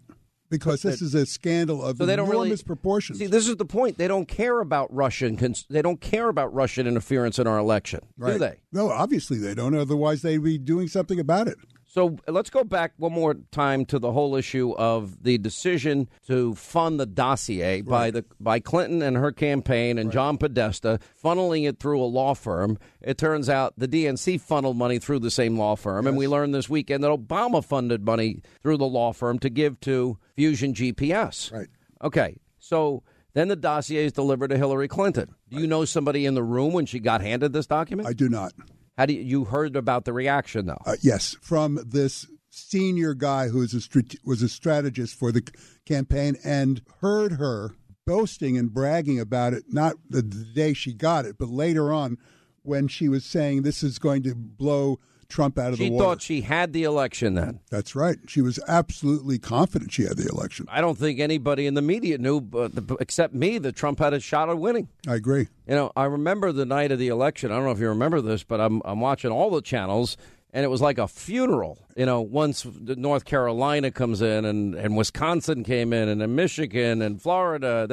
because this is a scandal of enormous proportions. See, this is the point. They don't care about They don't care about Russian interference in our election, do they? No, obviously they don't. Otherwise, they'd be doing something about it. So let's go back one more time to the whole issue of the decision to fund the dossier by Clinton and her campaign and John Podesta funneling it through a law firm. It turns out the DNC funneled money through the same law firm, and we learned this weekend that Obama funded money through the law firm to give to Fusion GPS. Right. Okay, so then the dossier is delivered to Hillary Clinton. Do you know somebody in the room when she got handed this document? I do not. How do you heard about the reaction, though? Yes, from this senior guy who was a strategist for the campaign, and heard her boasting and bragging about it, not the day she got it, but later on when she was saying this is going to blow Trump out of the water. She thought she had the election then. That's right. She was absolutely confident she had the election. I don't think anybody in the media knew, except me, that Trump had a shot at winning. I agree. You know, I remember the night of the election. I don't know if you remember this, but I'm watching all the channels, and it was like a funeral. You know, once North Carolina comes in, and Wisconsin came in, and then Michigan and Florida,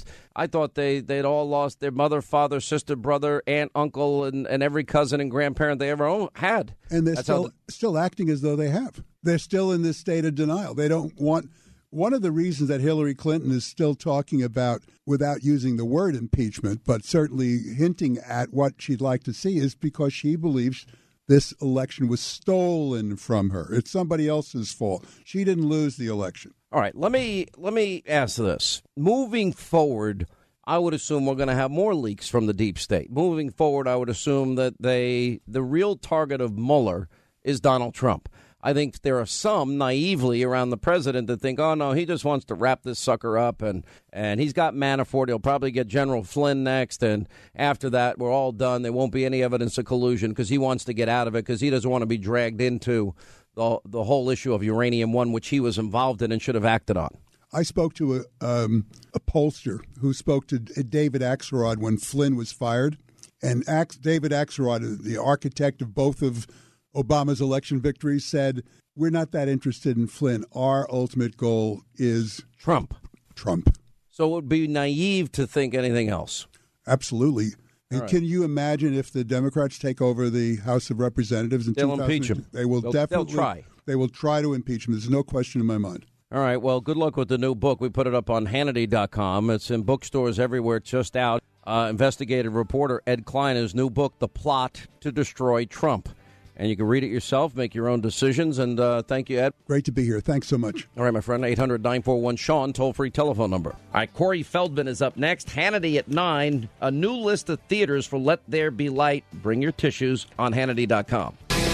I thought they'd all lost their mother, father, sister, brother, aunt, uncle, and every cousin and grandparent they ever had. And they're still acting as though they have. They're still in this state of denial. They don't want. One of the reasons that Hillary Clinton is still talking about, without using the word impeachment, but certainly hinting at what she'd like to see, is because she believes this election was stolen from her. It's somebody else's fault. She didn't lose the election. All right, let me ask this. Moving forward, I would assume we're going to have more leaks from the deep state. Moving forward, I would assume that the real target of Mueller is Donald Trump. I think there are some naively around the president that think, oh, no, he just wants to wrap this sucker up, and he's got Manafort. He'll probably get General Flynn next, and after that, we're all done. There won't be any evidence of collusion because he wants to get out of it because he doesn't want to be dragged into the whole issue of Uranium One, which he was involved in and should have acted on. I spoke to a pollster who spoke to David Axelrod when Flynn was fired, and David Axelrod, the architect of both of Obama's election victories, said, we're not that interested in Flynn. Our ultimate goal is Trump. So it would be naive to think anything else. Absolutely. And right. Can you imagine if the Democrats take over the House of Representatives in 2000? They'll impeach him. They'll try. They will try to impeach him. There's no question in my mind. All right. Well, good luck with the new book. We put it up on Hannity.com. It's in bookstores everywhere. It's just out. Investigative reporter Ed Klein's new book, The Plot to Destroy Trump. And you can read it yourself, make your own decisions. And thank you, Ed. Great to be here. Thanks so much. All right, my friend, 800-941-SEAN, toll-free telephone number. All right, Corey Feldman is up next. Hannity at 9. A new list of theaters for Let There Be Light. Bring your tissues on Hannity.com.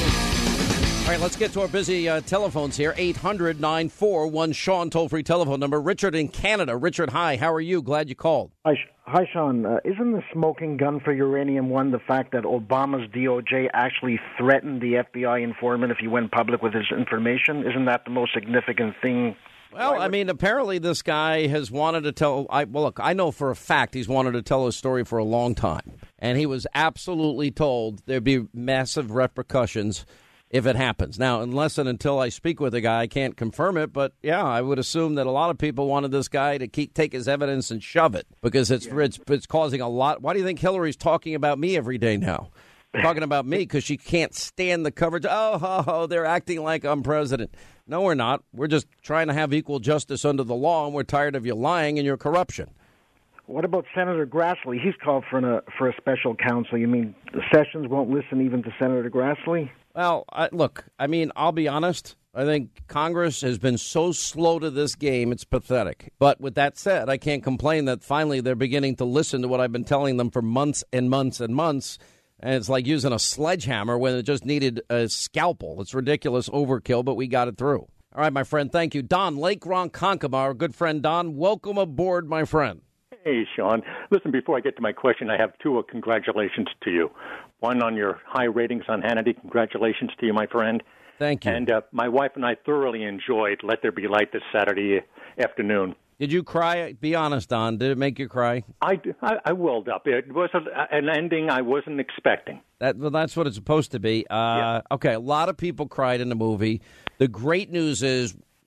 All right, let's get to our busy telephones here. 800-941-SEAN, toll-free telephone number. Richard in Canada. Richard, hi. How are you? Glad you called. Hi, Sean. Isn't the smoking gun for Uranium One the fact that Obama's DOJ actually threatened the FBI informant if he went public with his information? Isn't that the most significant thing? Well, I mean, apparently this guy has wanted to tell. Look, I know for a fact he's wanted to tell his story for a long time. And he was absolutely told there'd be massive repercussions if it happens. Now, unless and until I speak with the guy, I can't confirm it. But, yeah, I would assume that a lot of people wanted this guy to take his evidence and shove it because it's causing a lot. Why do you think Hillary's talking about me every day now? Talking about me because she can't stand the coverage. Oh, they're acting like I'm president. No, we're not. We're just trying to have equal justice under the law, and we're tired of you lying and your corruption. What about Senator Grassley? He's called for a special counsel. You mean Sessions won't listen even to Senator Grassley? Well, I'll be honest. I think Congress has been so slow to this game, it's pathetic. But with that said, I can't complain that finally they're beginning to listen to what I've been telling them for months and months and months. And it's like using a sledgehammer when it just needed a scalpel. It's ridiculous overkill, but we got it through. All right, my friend, thank you. Don, Lake Ronkonkoma, our good friend Don, welcome aboard, my friend. Hey, Sean. Listen, before I get to my question, I have two congratulations to you. One on your high ratings on Hannity. Congratulations to you, my friend. Thank you. And my wife and I thoroughly enjoyed Let There Be Light this Saturday afternoon. Did you cry? Be honest, Don. Did it make you cry? I welled up. It was an ending I wasn't expecting. That's what it's supposed to be. Yeah. Okay, a lot of people cried in the movie. The great news is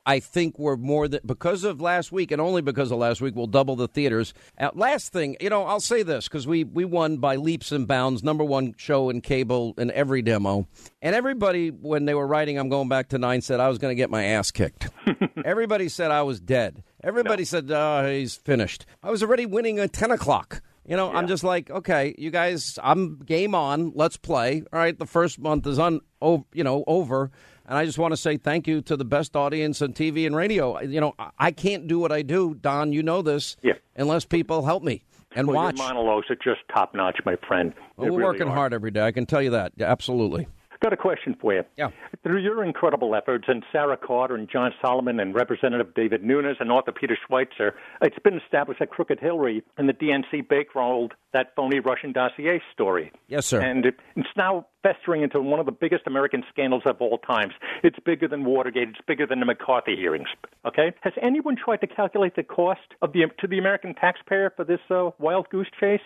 I think we're more than, because of last week, and only because of last week, we'll double the theaters. Last thing, I'll say this, because we won by leaps and bounds, #1 show in cable in every demo. And everybody, when they were writing I'm Going Back to 9, said I was going to get my ass kicked. Everybody said I was dead. Everybody said, he's finished. I was already winning at 10 o'clock. I'm just like, okay, you guys, I'm game on. Let's play. All right, the first month is over. And I just want to say thank you to the best audience on TV and radio. I can't do what I do, Don. You know this, unless people help me and watch. Your monologues are just top-notch, my friend. Well, we're working hard every day. I can tell you that. Yeah, absolutely. Got a question for you. Yeah. Through your incredible efforts, and Sarah Carter and John Solomon and Representative David Nunes and author Peter Schweitzer, it's been established that Crooked Hillary and the DNC bankrolled that phony Russian dossier story. Yes, sir. And it's now festering into one of the biggest American scandals of all times. It's bigger than Watergate. It's bigger than the McCarthy hearings. Okay? Has anyone tried to calculate the cost to the American taxpayer for this wild goose chase?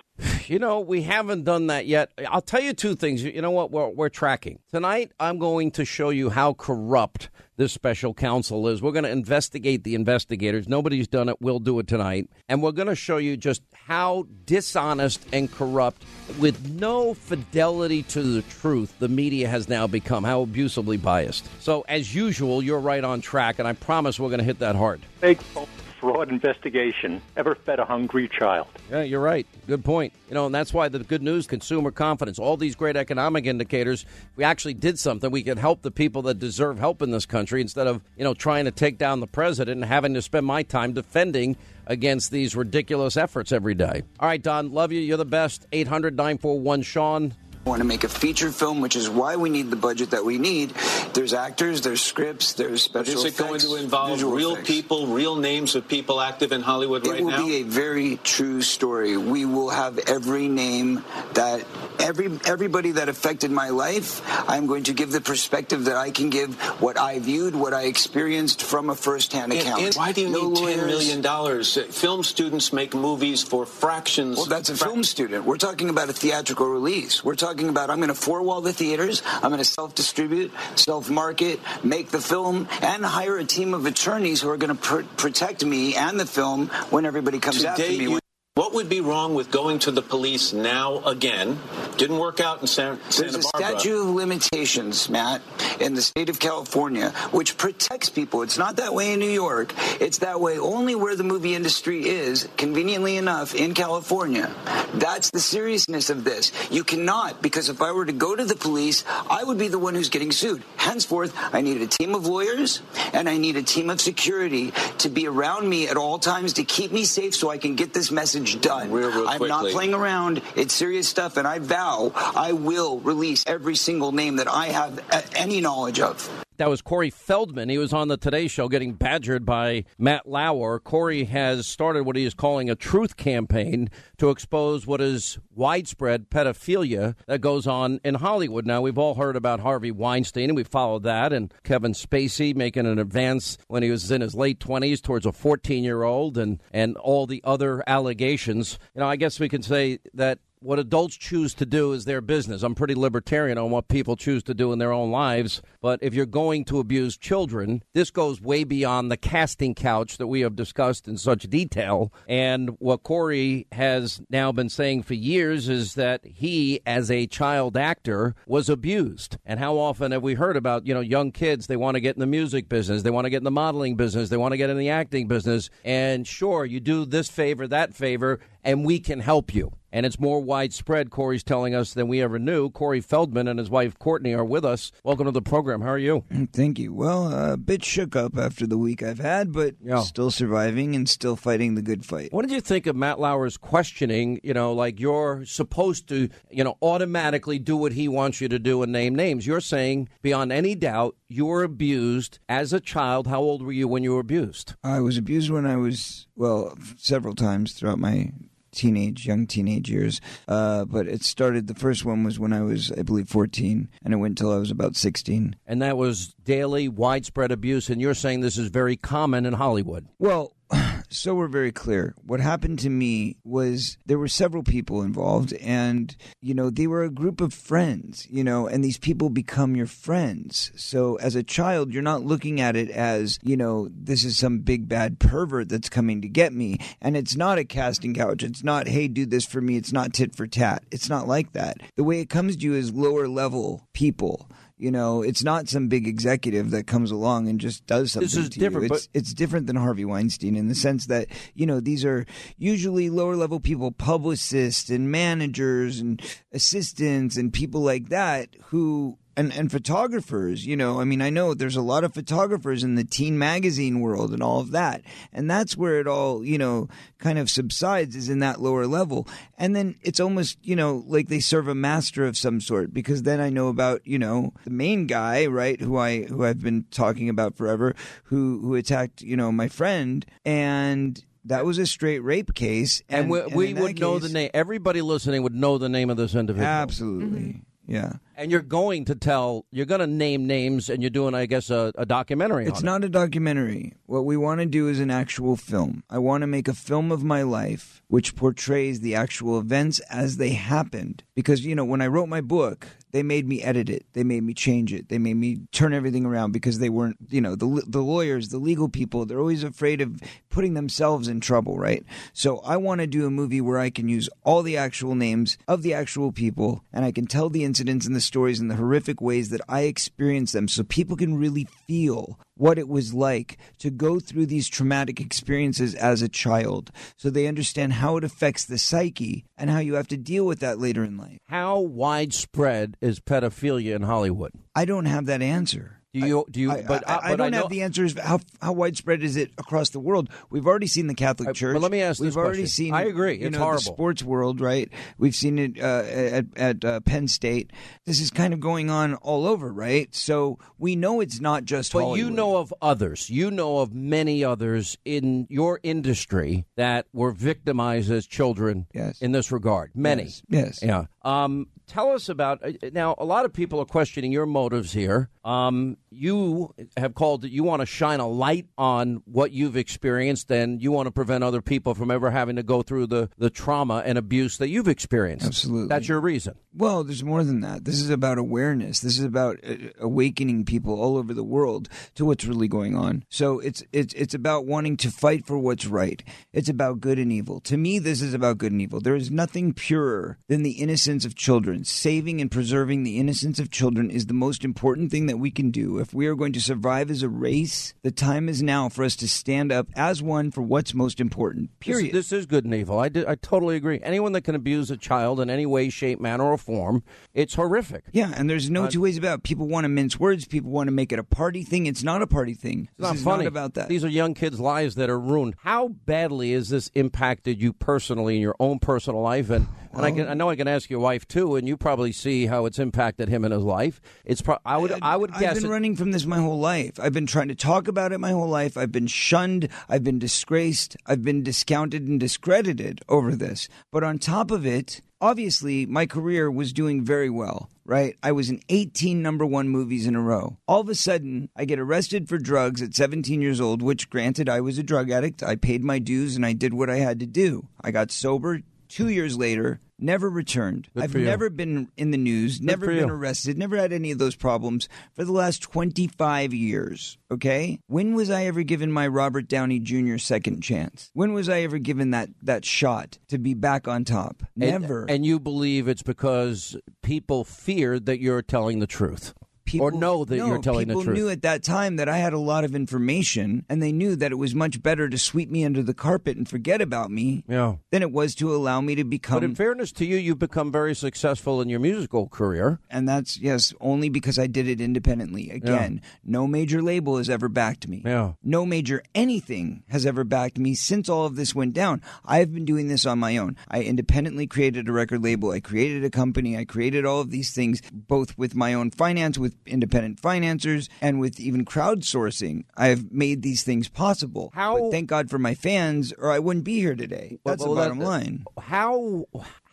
We haven't done that yet. I'll tell you two things. You know what? We're tracking. Tonight, I'm going to show you how corrupt this special counsel is. We're going to investigate the investigators. Nobody's done it. We'll do it tonight. And we're going to show you just how dishonest and corrupt, with no fidelity to the truth, the media has now become, how abusively biased. So, as usual, you're right on track, and I promise we're going to hit that hard. Fake fraud investigation ever fed a hungry child. Yeah, you're right. Good point. And that's why the good news, consumer confidence, all these great economic indicators, if we actually did something, we could help the people that deserve help in this country instead of, trying to take down the president and having to spend my time defending against these ridiculous efforts every day. All right, Don, love you. You're the best. 800-941-SEAN. I want to make a feature film, which is why we need the budget that we need. There's actors, there's scripts, there's special effects. Is it going to involve real people, real names of people active in Hollywood right now? It will be a very true story. We will have every name that everybody that affected my life. I'm going to give the perspective that I can give, what I viewed, what I experienced from a first-hand account. And why do you need $10 million? Film students make movies for fractions. Well, that's a film student. We're talking about a theatrical release. We're talking about I'm going to four-wall the theaters, I'm going to self-distribute, self-market, make the film, and hire a team of attorneys who are going to protect me and the film when everybody comes after me. What would be wrong with going to the police now again? Didn't work out in Santa Barbara. There's a statute of limitations, Matt, in the state of California, which protects people. It's not that way in New York. It's that way only where the movie industry is, conveniently enough, in California. That's the seriousness of this. You cannot, because if I were to go to the police, I would be the one who's getting sued. Henceforth, I need a team of lawyers and I need a team of security to be around me at all times to keep me safe so I can get this message done. I'm not playing around. It's serious stuff, and I vow I will release every single name that I have any knowledge of. That was Corey Feldman. He was on the Today Show getting badgered by Matt Lauer. Corey has started what he is calling a truth campaign to expose what is widespread pedophilia that goes on in Hollywood. Now, we've all heard about Harvey Weinstein, and we followed that, and Kevin Spacey making an advance when he was in his late 20s towards a 14-year-old, and all the other allegations. I guess we can say that what adults choose to do is their business. I'm pretty libertarian on what people choose to do in their own lives. But if you're going to abuse children, this goes way beyond the casting couch that we have discussed in such detail. And what Corey has now been saying for years is that he, as a child actor, was abused. And how often have we heard about, young kids, they want to get in the music business, they want to get in the modeling business, they want to get in the acting business. And sure, you do this favor, that favor, and we can help you. And it's more widespread, Corey's telling us, than we ever knew. Corey Feldman and his wife, Courtney, are with us. Welcome to the program. How are you? Thank you. Well, a bit shook up after the week I've had, but still surviving and still fighting the good fight. What did you think of Matt Lauer's questioning, like you're supposed to, automatically do what he wants you to do and name names? You're saying, beyond any doubt, you were abused as a child. How old were you when you were abused? I was abused when I was, several times throughout my young teenage years. But it started, the first one was when I was, I believe, 14, and it went until I was about 16. And that was daily, widespread abuse, and you're saying this is very common in Hollywood. Well, So we're very clear. What happened to me was there were several people involved, and, they were a group of friends, and these people become your friends. So as a child, you're not looking at it as, this is some big bad pervert that's coming to get me. And it's not a casting couch. It's not, hey, do this for me. It's not tit for tat. It's not like that. The way it comes to you is lower level people. It's not some big executive that comes along and just does something. This is to different, you. It's different than Harvey Weinstein in the sense that, these are usually lower level people, publicists and managers and assistants and people like that who. And photographers, I know there's a lot of photographers in the teen magazine world and all of that. And that's where it all, kind of subsides, is in that lower level. And then it's almost, like they serve a master of some sort, because then I know about, the main guy, right, who I've been talking about forever, who attacked, my friend, and that was a straight rape case. And we would know the name. Everybody listening would know the name of this individual. Absolutely. Mm-hmm. Yeah. And you're going to name names, and you're doing, I guess, a documentary on it. It's not a documentary. What we want to do is an actual film. I want to make a film of my life which portrays the actual events as they happened. Because, when I wrote my book, they made me edit it. They made me change it. They made me turn everything around because they weren't, the lawyers, the legal people, they're always afraid of putting themselves in trouble, right? So I want to do a movie where I can use all the actual names of the actual people, and I can tell the incidents and the stories in the horrific ways that I experienced them, so people can really feel what it was like to go through these traumatic experiences as a child, so they understand how it affects the psyche and how you have to deal with that later in life. How widespread is pedophilia in Hollywood? I don't have that answer. I don't have the answers. How widespread is it across the world? We've already seen the Catholic Church. But let me ask this We've already question. seen. I agree. It's horrible. The sports world, right? We've seen it at Penn State. This is kind of going on all over, right? So we know it's not just Hollywood. But you know of others. You know of many others in your industry that were victimized as children in this regard. Many. Yes. Yeah. Tell us about, now, a lot of people are questioning your motives here. You have called that you want to shine a light on what you've experienced, and you want to prevent other people from ever having to go through the trauma and abuse that you've experienced. Absolutely. That's your reason. Well, there's more than that. This is about awareness. This is about awakening people all over the world to what's really going on. So it's about wanting to fight for what's right. It's about good and evil. To me, this is about good and evil. There is nothing purer than the innocence of children. Saving and preserving the innocence of children is the most important thing that we can do. If we are going to survive as a race, the time is now for us to stand up as one for what's most important, period. This is good and evil. I totally agree. Anyone that can abuse a child in any way, shape, manner, or form, it's horrific. Yeah, and there's no two ways about it. People want to mince words. People want to make it a party thing. It's not a party thing. It's not is funny. Not about that. These are young kids' lives that are ruined. How badly has this impacted you personally in your own personal life? And I know I can ask your wife too, and you probably see how it's impacted him in his life. I would guess I've been running from this my whole life. I've been trying to talk about it my whole life. I've been shunned. I've been disgraced. I've been discounted and discredited over this. But on top of it, obviously, my career was doing very well, right? I was in 18 number one movies in a row. All of a sudden, I get arrested for drugs at 17 years old, which, granted, I was a drug addict. I paid my dues and I did what I had to do. I got sober 2 years later. Never returned. I've never been in the news, never been arrested, never had any of those problems for the last 25 years, okay? When was I ever given my Robert Downey Jr. second chance? When was I ever given that shot to be back on top? Never. And you believe it's because people feared that you're telling the truth? Or know that you're telling the truth? People knew at that time that I had a lot of information, and they knew that it was much better to sweep me under the carpet and forget about me than it was to allow me to become... But in fairness to you, you've become very successful in your musical career. And that's, yes, only because I did it independently. Again, no major label has ever backed me. Yeah. No major anything has ever backed me since all of this went down. I've been doing this on my own. I independently created a record label. I created a company. I created all of these things, both with my own finance, with independent financiers, and with even crowdsourcing. I've made these things possible. But thank God for my fans, or I wouldn't be here today. That's the bottom line. How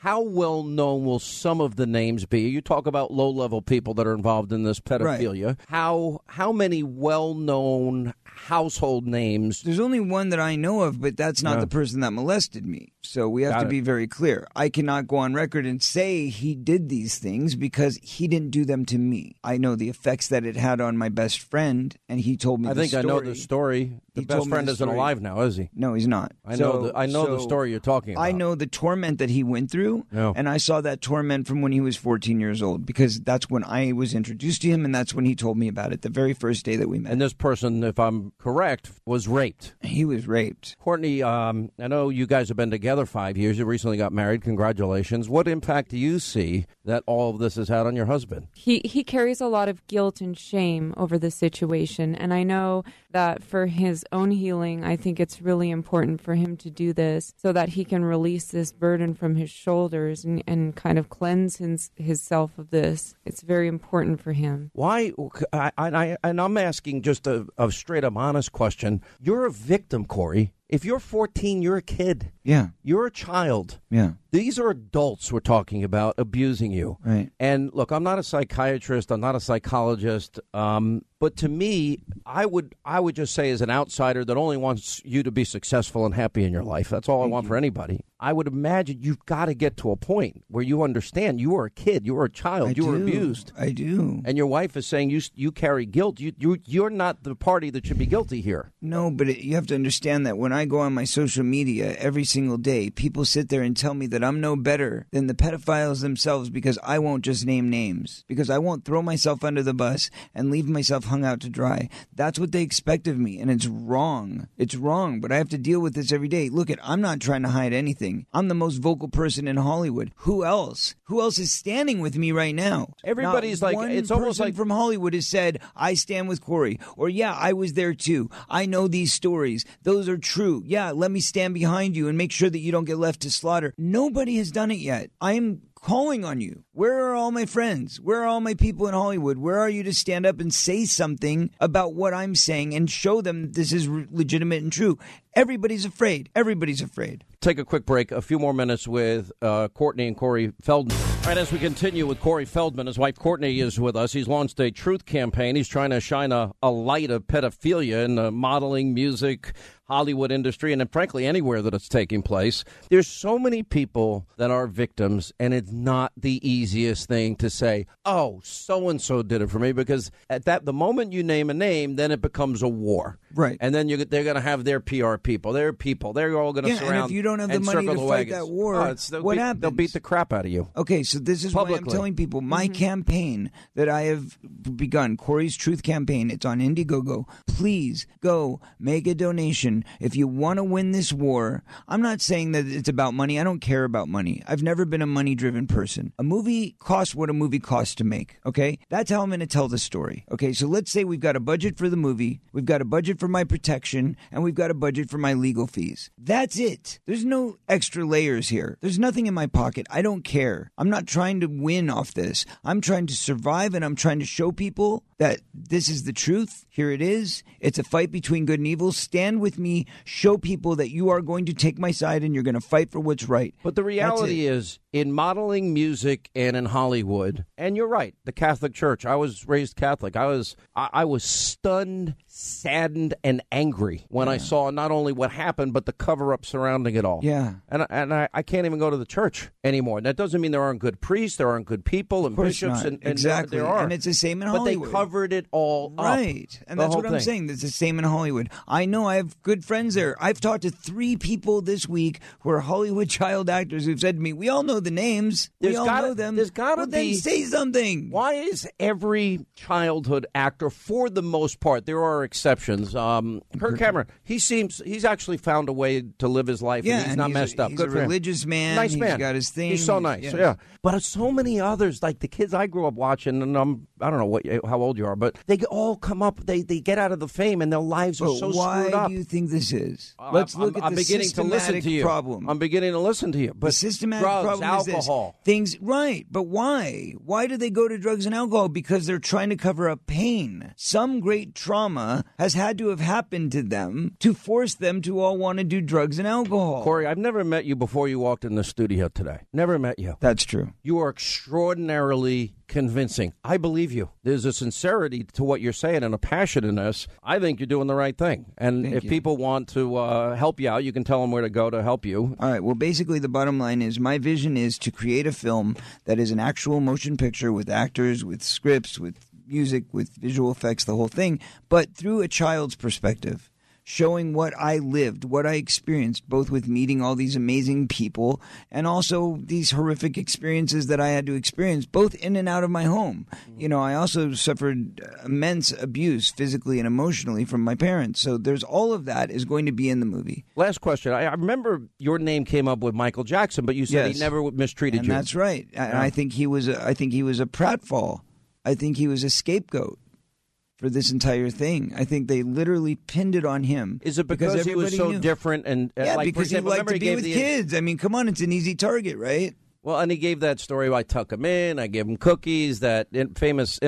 how well known will some of the names be? You talk about low-level people that are involved in this pedophilia. Right. How many well-known household names? There's only one that I know of, but that's not the person that molested me. So we have to be very clear. I cannot go on record and say he did these things because he didn't do them to me. I know the effects that it had on my best friend, and he told me the story. I know the story. The best friend isn't alive now, is he? No, he's not. I know the story you're talking about. I know the torment that he went through, and I saw that torment from when he was 14 years old, because that's when I was introduced to him, and that's when he told me about it, the very first day that we met. And this person, if I'm correct, was raped. He was raped. Courtney, I know you guys have been together 5 years. You recently got married. Congratulations. What impact do you see that all of this has had on your husband? He carries a lot of guilt and shame over the situation, and I know that for his own healing, I think it's really important for him to do this so that he can release this burden from his shoulders and kind of cleanse his self of this. It's very important for him. Why? And I'm asking just a straight-up honest question. You're a victim, Corey. If you're 14, you're a kid. Yeah. You're a child. Yeah. These are adults we're talking about abusing you. Right. And look, I'm not a psychiatrist. I'm not a psychologist. But to me, I would just say as an outsider that only wants you to be successful and happy in your life. That's all I want for anybody. I would imagine you've got to get to a point where you understand you were a kid, you were a child, you were abused. I do. And your wife is saying you carry guilt. You're not the party that should be guilty here. No, but you have to understand that when I go on my social media every single day, people sit there and tell me that I'm no better than the pedophiles themselves because I won't just name names, because I won't throw myself under the bus and leave myself hung out to dry. That's what they expect of me, and it's wrong. It's wrong, but I have to deal with this every day. Look, I'm not trying to hide anything. I'm the most vocal person in Hollywood. Who else? Who else is standing with me right now? Everybody's Not like, one it's almost person like from Hollywood has said, I stand with Corey. Or, yeah, I was there too. I know these stories. Those are true. Yeah, let me stand behind you and make sure that you don't get left to slaughter. Nobody has done it yet. I'm calling on you. Where are all my friends? Where are all my people in Hollywood? Where are you to stand up and say something about what I'm saying and show them this is legitimate and true? Everybody's afraid. Everybody's afraid. Take a quick break. A few more minutes with Courtney and Corey Feldman. All right, as we continue with Corey Feldman, his wife Courtney is with us. He's launched a truth campaign. He's trying to shine a light of pedophilia in the modeling, music, Hollywood industry, and frankly, anywhere that it's taking place. There's so many people that are victims, and it's not the easiest thing to say, oh, so-and-so did it for me, because at the moment you name a name, then it becomes a war. Right. And then they're going to have their PR people, their people. They're all going to surround and if you don't have the money to fight that war, what happens? They'll beat the crap out of you. Okay, so this is why I'm telling people, my campaign that I have begun, Corey's Truth Campaign, it's on Indiegogo. Please go make a donation. If you want to win this war, I'm not saying that it's about money. I don't care about money. I've never been a money-driven person. A movie costs what a movie costs to make, okay? That's how I'm going to tell the story, okay? So let's say we've got a budget for the movie, we've got a budget for my protection, and we've got a budget for my legal fees. That's it. There's no extra layers here. There's nothing in my pocket. I don't care. I'm not trying to win off this. I'm trying to survive, and I'm trying to show people that this is the truth. Here it is. It's a fight between good and evil. Stand with me. Show people that you are going to take my side and you're going to fight for what's right. But the reality is, in modeling, music, and in Hollywood, and you're right, the Catholic Church. I was raised Catholic. I was stunned, saddened, and angry when I saw not only what happened, but the cover-up surrounding it all. Yeah. And I can't even go to the church anymore. That doesn't mean there aren't good priests, there aren't good people and bishops. And exactly. There are. And it's the same in Hollywood. But they covered it all up. Right. And that's what I'm saying. It's the same in Hollywood. I know I have good friends there. I've talked to 3 people this week who are Hollywood child actors who've said to me, we all know the names. We all know them. There's got to be. Then say something. Why is every childhood actor, for the most part, there are exceptions. Kirk Cameron, he's actually found a way to live his life, and he's not messed up. He's Good a for him. religious man. Nice man. He's got his thing. He's so nice. Yeah. But so many others, like the kids I grew up watching, and I'm I don't know how old you are, but they all come up. They get out of the fame, and their lives are so screwed up. Why do you think this is? Let's look at the systematic problem. I'm beginning to listen to you. But the systematic drugs, problem alcohol, is this. Things right, but why? Why do they go to drugs and alcohol? Because they're trying to cover up pain. Some great trauma has had to have happened to them to force them to all want to do drugs and alcohol. Corey, I've never met you before you walked in the studio today. Never met you. That's true. You are extraordinarily convincing. I believe you. There's a sincerity to what you're saying and a passion in this. I think you're doing the right thing. And Thank if you. people want to help you out, you can tell them where to go to help you. All right. Well, basically, the bottom line is my vision is to create a film that is an actual motion picture with actors, with scripts, with music, with visual effects, the whole thing, but through a child's perspective. Showing what I lived, what I experienced, both with meeting all these amazing people and also these horrific experiences that I had to experience, both in and out of my home. You know, I also suffered immense abuse physically and emotionally from my parents. So there's all of that is going to be in the movie. Last question. I remember your name came up with Michael Jackson, but you said Yes. he never mistreated And you. that's right. And I think he was a pratfall. I think he was a scapegoat for this entire thing. I think they literally pinned it on him. Is it because he was everybody so knew. different? And Yeah, like, for because he example, liked remember to be gave with the- kids. I mean, come on, it's an easy target, right? Well, and he gave that story. I tuck him in. I give him cookies. That infamous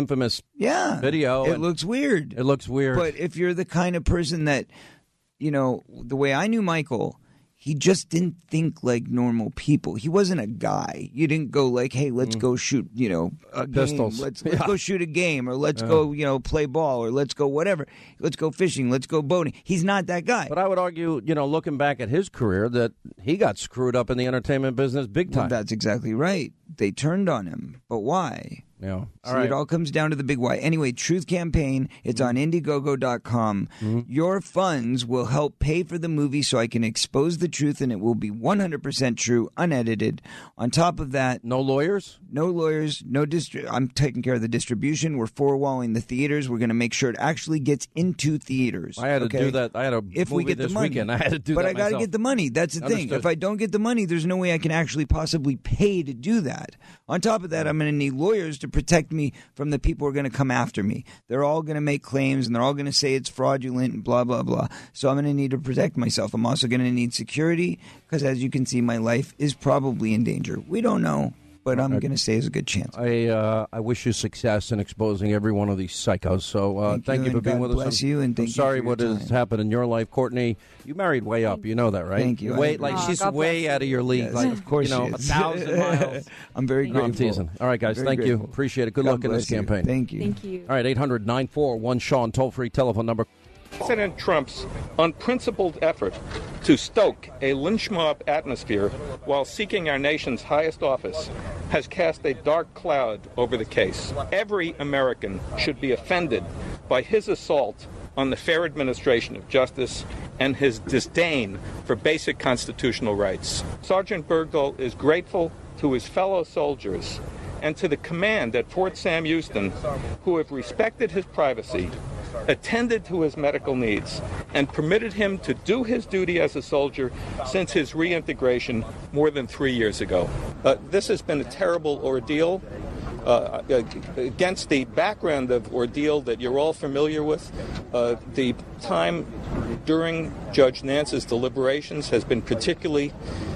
video. It looks weird. It looks weird. But if you're the kind of person that, you know, the way I knew Michael, he just didn't think like normal people. He wasn't a guy. You didn't go like, hey, let's go shoot, you know, a Pistols. game. Let's go shoot a game, or let's go, you know, play ball, or let's go whatever. Let's go fishing. Let's go boating. He's not that guy. But I would argue, you know, looking back at his career, that he got screwed up in the entertainment business big time. Well, that's exactly right. They turned on him. But why? Yeah. So it all comes down to the big why. Anyway, Truth Campaign, it's on Indiegogo.com. Your funds will help pay for the movie so I can expose the truth, and it will be 100% true, unedited. On top of that... No lawyers? No lawyers. No I'm taking care of the distribution. We're four-walling the theaters. We're going to make sure it actually gets into theaters. I had to do that. I had a if movie we get this the money. weekend. I had to do but that I got to myself. get the money. That's the thing. Understood. If I don't get the money, there's no way I can actually possibly pay to do that. On top of that, I'm going to need lawyers to protect me from the people who are going to come after me. They're all going to make claims, and they're all going to say it's fraudulent and blah, blah, blah. So I'm going to need to protect myself. I'm also going to need security because, as you can see, my life is probably in danger. We don't know, but I'm going to say there's a good chance. I wish you success in exposing every one of these psychos. So thank you for and being God with us. bless you, and thank I'm you sorry for your what has time. happened in your life, Courtney. You married way up. You know that, right? Thank you. Way, I like agree. she's God way bless out of your league. Yes, like, of course you know, she is. 1,000 miles. I'm very No, I'm grateful. teasing. All right, guys. Very Thank you. grateful. Appreciate it. Good God luck in this bless you. campaign. Thank you. Thank you. All right, 800-941-SEAN, toll-free telephone number. President Trump's unprincipled effort to stoke a lynch mob atmosphere while seeking our nation's highest office has cast a dark cloud over the case. Every American should be offended by his assault on the fair administration of justice and his disdain for basic constitutional rights. Sergeant Bergdahl is grateful to his fellow soldiers and to the command at Fort Sam Houston who have respected his privacy, attended to his medical needs, and permitted him to do his duty as a soldier since his reintegration more than 3 years ago. This has been a terrible ordeal. Against the background of ordeal that you're all familiar with, the time during Judge Nance's deliberations has been particularly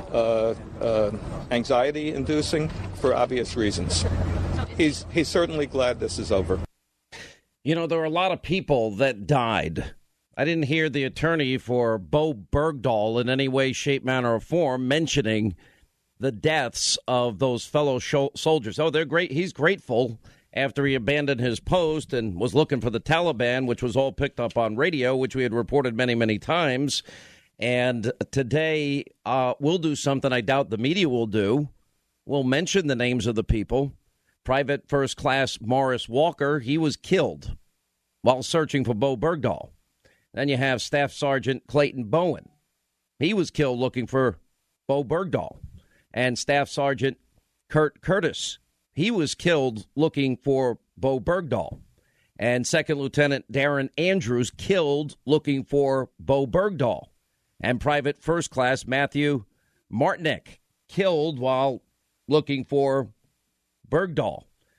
anxiety-inducing for obvious reasons. He's certainly glad this is over. You know, there are a lot of people that died. I didn't hear the attorney for Bo Bergdahl in any way, shape, manner, or form mentioning the deaths of those fellow soldiers. Oh, they're great. He's grateful after he abandoned his post and was looking for the Taliban, which was all picked up on radio, which we had reported many, many times. And today we'll do something I doubt the media will do. We'll mention the names of the people. Private First Class Morris Walker, he was killed while searching for Bo Bergdahl. Then you have Staff Sergeant Clayton Bowen. He was killed looking for Bo Bergdahl. And Staff Sergeant Kurt Curtis, he was killed looking for Bo Bergdahl. And Second Lieutenant Darren Andrews killed looking for Bo Bergdahl. And Private First Class Matthew Martinek killed while looking for Bergdahl.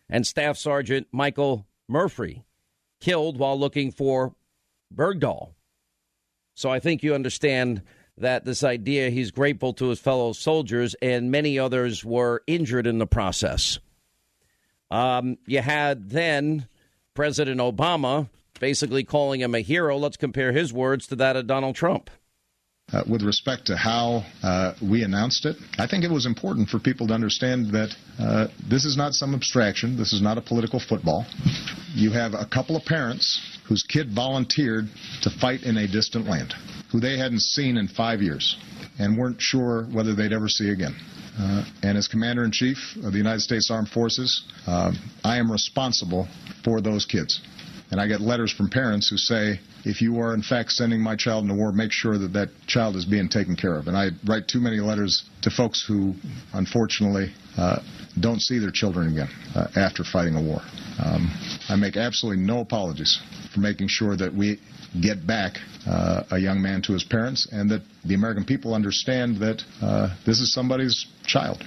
and Staff Sergeant Michael Murphy killed while looking for Bergdahl. So I think you understand that this idea, he's grateful to his fellow soldiers, and many others were injured in the process. You had then President Obama basically calling him a hero. Let's compare his words to that of Donald Trump. With respect to how we announced it, I think it was important for people to understand that this is not some abstraction. This is not a political football. You have a couple of parents whose kid volunteered to fight in a distant land, who they hadn't seen in 5 years and weren't sure whether they'd ever see again. And as Commander-in-Chief of the United States Armed Forces, I am responsible for those kids. And I get letters from parents who say, if you are in fact sending my child into war, make sure that that child is being taken care of. And I write too many letters to folks who, unfortunately, don't see their children again after fighting a war. I make absolutely no apologies for making sure that we get back a young man to his parents, and that the American people understand that this is somebody's child,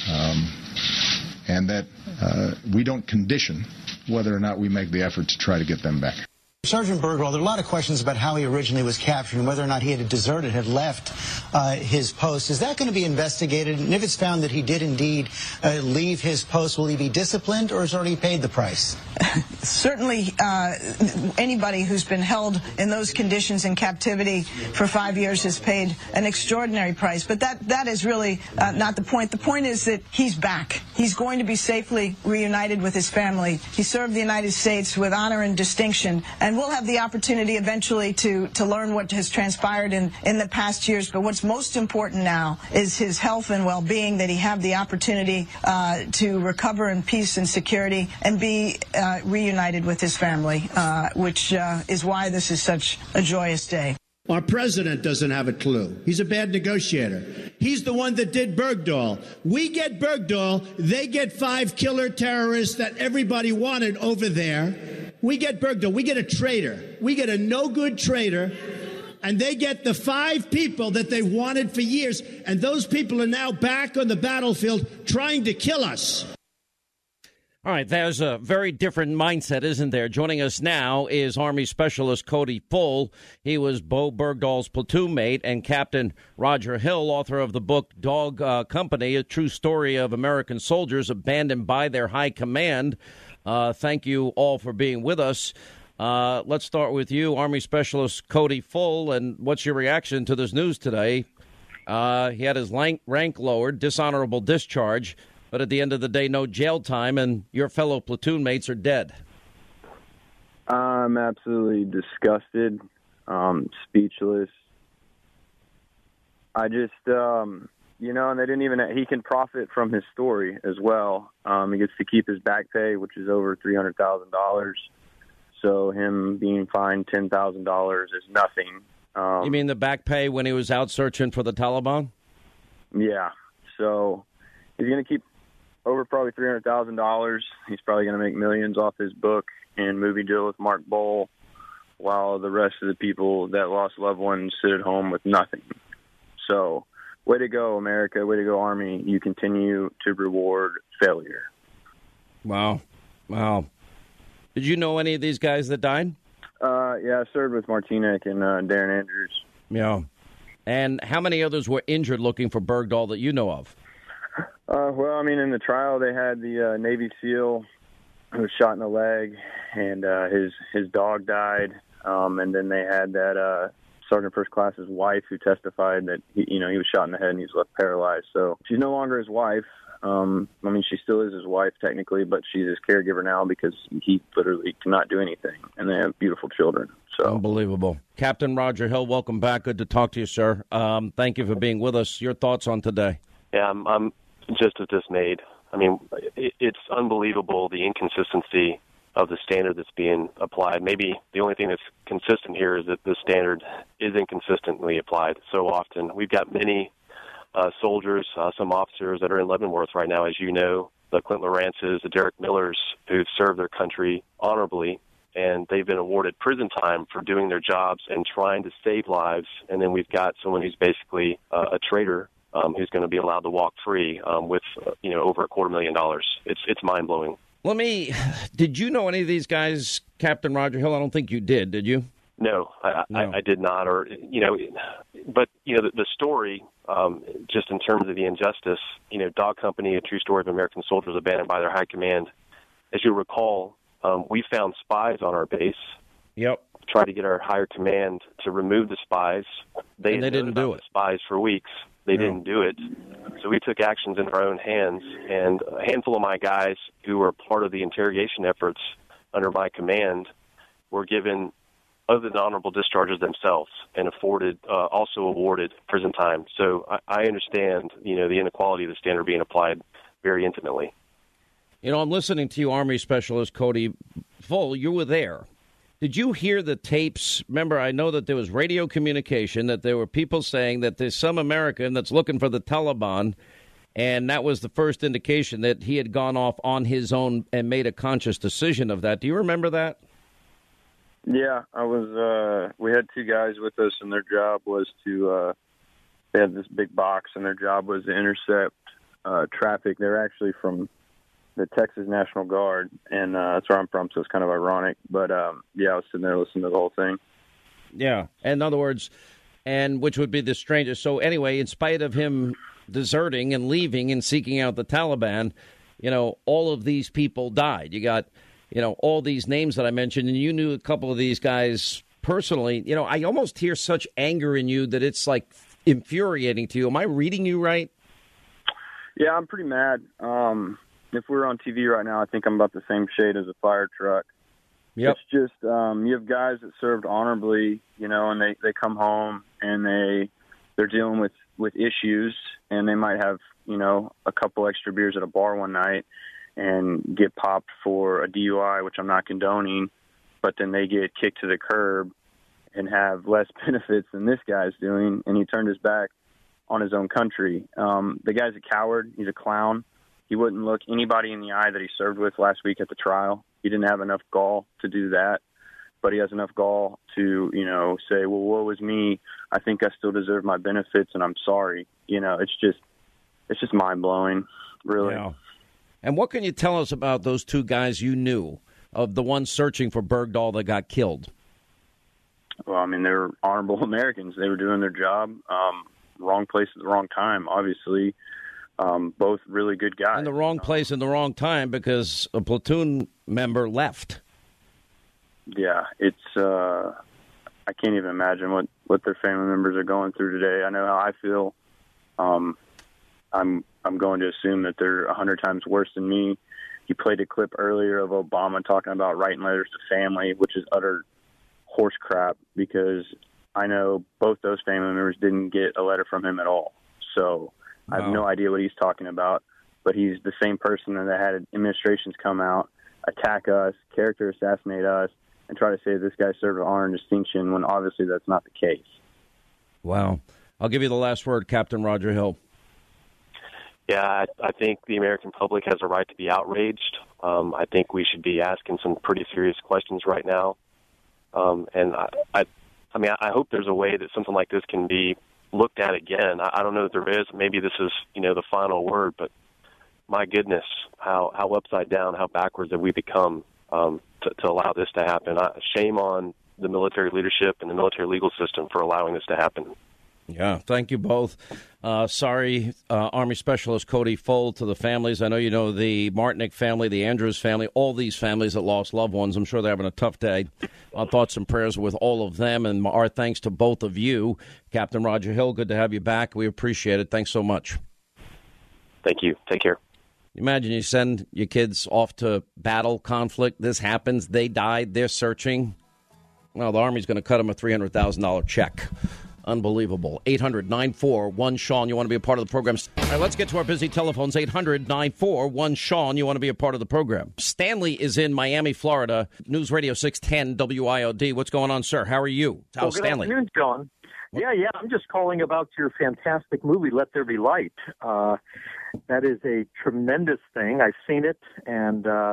and that we don't condition whether or not we make the effort to try to get them back. Sergeant Bergdahl, there are a lot of questions about how he originally was captured and whether or not he had deserted, had left his post. Is that going to be investigated? And if it's found that he did indeed leave his post, will he be disciplined, or has already paid the price? Certainly, anybody who's been held in those conditions in captivity for 5 years has paid an extraordinary price. But that is really not the point. The point is that he's back. He's going to be safely reunited with his family. He served the United States with honor and distinction, and we'll have the opportunity eventually to learn what has transpired in the past years. But what's most important now is his health and well-being, that he have the opportunity to recover in peace and security and be reunited with his family, which is why this is such a joyous day. Our president doesn't have a clue. He's a bad negotiator. He's the one that did Bergdahl. We get Bergdahl, they get 5 killer terrorists that everybody wanted over there. We get Bergdahl. We get a traitor. We get a no-good traitor. And they get the 5 people that they wanted for years. And those people are now back on the battlefield trying to kill us. All right, there's a very different mindset, isn't there? Joining us now is Army Specialist Cody Full. He was Bo Bergdahl's platoon mate, and Captain Roger Hill, author of the book Dog Company, a true story of American soldiers abandoned by their high command. Thank you all for being with us. Let's start with you, Army Specialist Cody Full, and what's your reaction to this news today? He had his rank lowered, dishonorable discharge, but at the end of the day, no jail time, and your fellow platoon mates are dead. I'm absolutely disgusted, speechless. I just, and they didn't even, he can profit from his story as well. He gets to keep his back pay, which is over $300,000. So him being fined $10,000 is nothing. You mean the back pay when he was out searching for the Taliban? Yeah. So he's going to keep over probably $300,000. He's probably going to make millions off his book and movie deal with Mark Bowl, while the rest of the people that lost loved ones sit at home with nothing. So way to go, America. Way to go, Army. You continue to reward failure. Wow. Did you know any of these guys that died? Yeah, I served with Martinek and Darren Andrews. Yeah. And how many others were injured looking for Bergdahl that you know of? In the trial, they had the Navy SEAL who was shot in the leg, and his dog died. And then they had that Sergeant First Class's wife who testified that he was shot in the head and he's left paralyzed. So she's no longer his wife. She still is his wife technically, but she's his caregiver now because he literally cannot do anything, and they have beautiful children. So unbelievable. Captain Roger Hill, welcome back. Good to talk to you, sir. Thank you for being with us. Your thoughts on today? Yeah, I'm just as dismayed. It's unbelievable, the inconsistency of the standard that's being applied. Maybe the only thing that's consistent here is that the standard is inconsistently applied so often. We've got many soldiers, some officers that are in Leavenworth right now, as you know, the Clint Lawrences, the Derek Millers, who've served their country honorably, and they've been awarded prison time for doing their jobs and trying to save lives. And then we've got someone who's basically a traitor who's going to be allowed to walk free with over $250,000. It's mind-blowing. Did you know any of these guys, Captain Roger Hill? I don't think you did you? No, I did not. But the story, just in terms of the injustice, Dog Company, A True Story of American Soldiers Abandoned by Their High Command. As you recall, we found spies on our base. Yep. Tried to get our higher command to remove the spies. They didn't do it. Spies for weeks. They didn't do it. So we took actions in our own hands, and a handful of my guys who were part of the interrogation efforts under my command were given other than honorable discharges themselves and also awarded prison time. So I understand, the inequality of the standard being applied very intimately. I'm listening to you, Army Specialist Cody Full. You were there. Did you hear the tapes? Remember, I know that there was radio communication, that there were people saying that there's some American that's looking for the Taliban, and that was the first indication that he had gone off on his own and made a conscious decision of that. Do you remember that? Yeah, I was. We had two guys with us, and their job was to. They had this big box, and their job was to intercept traffic. They're actually from the Texas National Guard, and that's where I'm from, so it's kind of ironic. But, I was sitting there listening to the whole thing. Yeah, in other words, and which would be the strangest. So anyway, in spite of him deserting and leaving and seeking out the Taliban, all of these people died. You got, all these names that I mentioned, and you knew a couple of these guys personally. I almost hear such anger in you that it's like infuriating to you. Am I reading you right? Yeah, I'm pretty mad. If we were on TV right now, I think I'm about the same shade as a fire truck. Yep. It's just you have guys that served honorably, and they come home and they're dealing with issues, and they might have, a couple extra beers at a bar one night and get popped for a DUI, which I'm not condoning, but then they get kicked to the curb and have less benefits than this guy's doing, and he turned his back on his own country. The guy's a coward. He's a clown. He wouldn't look anybody in the eye that he served with last week at the trial. He didn't have enough gall to do that, but he has enough gall to, say, well, woe is me. I think I still deserve my benefits, and I'm sorry. It's just mind-blowing, really. Yeah. And what can you tell us about those two guys you knew, of the ones searching for Bergdahl that got killed? Well, they were honorable Americans. They were doing their job. Wrong place at the wrong time, obviously. Both really good guys. In the wrong place in the wrong time because a platoon member left. Yeah, it's I can't even imagine what their family members are going through today. I know how I feel. I'm going to assume that they're 100 times worse than me. You played a clip earlier of Obama talking about writing letters to family, which is utter horse crap, because I know both those family members didn't get a letter from him at all. So I have no idea what he's talking about, but he's the same person that had administrations come out, attack us, character assassinate us, and try to say this guy served with honor and distinction when obviously that's not the case. Wow. I'll give you the last word, Captain Roger Hill. Yeah, I think the American public has a right to be outraged. I think we should be asking some pretty serious questions right now. And I hope there's a way that something like this can be looked at again. I don't know if there is. Maybe this is, the final word, but my goodness, how upside down, how backwards have we become to allow this to happen. Shame on the military leadership and the military legal system for allowing this to happen. Yeah, thank you both. Sorry, Army Specialist Cody Full, to the families. I know you know the Martinick family, the Andrews family, all these families that lost loved ones. I'm sure they're having a tough day. Our thoughts and prayers with all of them, and our thanks to both of you. Captain Roger Hill, good to have you back. We appreciate it. Thanks so much. Thank you. Take care. Imagine you send your kids off to battle, conflict. This happens. They died. They're searching. Well, the Army's going to cut them a $300,000 check. Unbelievable. 800-941-SEAN. You want to be a part of the program? All right, let's get to our busy telephones. 800-941-SEAN. You want to be a part of the program. Stanley is in Miami, Florida. News Radio 610 WIOD. What's going on, sir? How are you? How's Stanley? Good afternoon, John. Yeah. I'm just calling about your fantastic movie, Let There Be Light. That is a tremendous thing. I've seen it, and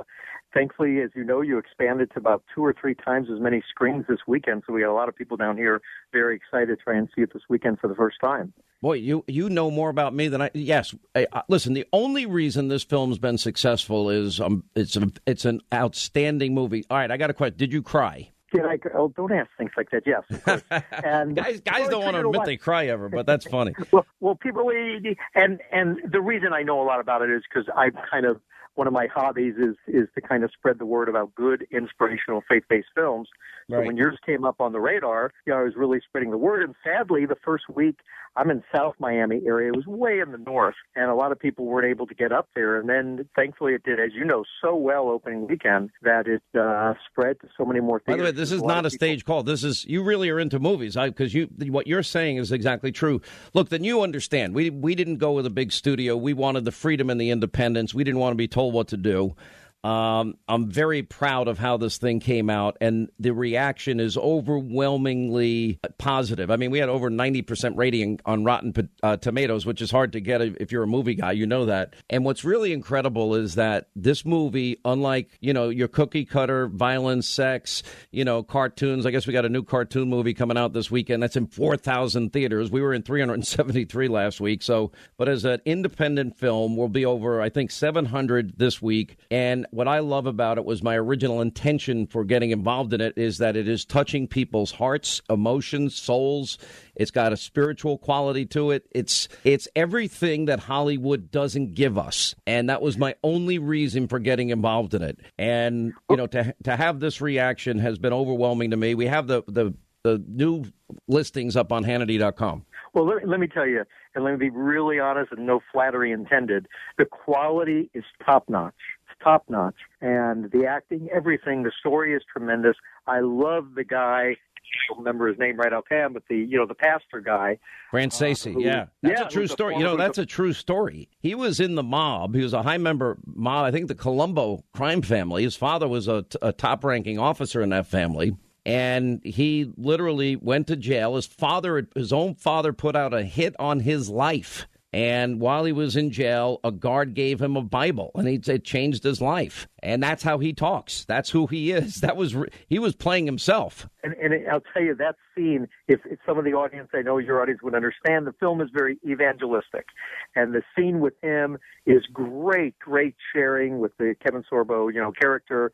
thankfully, as you know, you expanded to about 2 or 3 times as many screens this weekend. So we got a lot of people down here very excited to try and see it this weekend for the first time. Boy, you know more about me than I. Yes, listen. The only reason this film's been successful is it's an outstanding movie. All right, I got a question. Did you cry? Don't ask things like that. Yes, of course. And guys don't want to admit they cry ever, but that's funny. Well, people, and the reason I know a lot about it is because I kind of, one of my hobbies is to kind of spread the word about good, inspirational, faith-based films. So when yours came up on the radar, I was really spreading the word. And sadly, the first week, I'm in South Miami area. It was way in the north, and a lot of people weren't able to get up there. And then, thankfully, it did, as you know, so well opening weekend that it spread to so many more theaters. By the way, this is not a stage call. This is, you really are into movies, because what you're saying is exactly true. Look, then you understand. We didn't go with a big studio. We wanted the freedom and the independence. We didn't want to be told what to do. I'm very proud of how this thing came out, and the reaction is overwhelmingly positive. I mean, we had over 90% rating on Rotten Tomatoes, which is hard to get if you're a movie guy. You know that. And what's really incredible is that this movie, unlike, your cookie cutter violence, sex, cartoons. I guess we got a new cartoon movie coming out this weekend. That's in 4,000 theaters. We were in 373 last week. But as an independent film, we'll be over, I think, 700 this week. And what I love about it was my original intention for getting involved in it is that it is touching people's hearts, emotions, souls. It's got a spiritual quality to it. It's everything that Hollywood doesn't give us. And that was my only reason for getting involved in it. And, to have this reaction has been overwhelming to me. We have the new listings up on Hannity.com. Well, let me tell you, and let me be really honest and no flattery intended, the quality is top-notch. Top-notch. And the acting, everything, the story is tremendous. I love the guy. I don't remember his name right offhand, but the pastor guy. Brant Stacey, That's a true story. That's a true story. He was in the mob. He was a high-member mob, I think the Colombo crime family. His father was a top-ranking officer in that family. And he literally went to jail. His own father put out a hit on his life. And while he was in jail, a guard gave him a Bible, and it changed his life. And that's how he talks. That's who he is. He was playing himself. And I'll tell you, that scene, if some of the audience, I know your audience would understand, the film is very evangelistic. And the scene with him is great sharing with the Kevin Sorbo, character.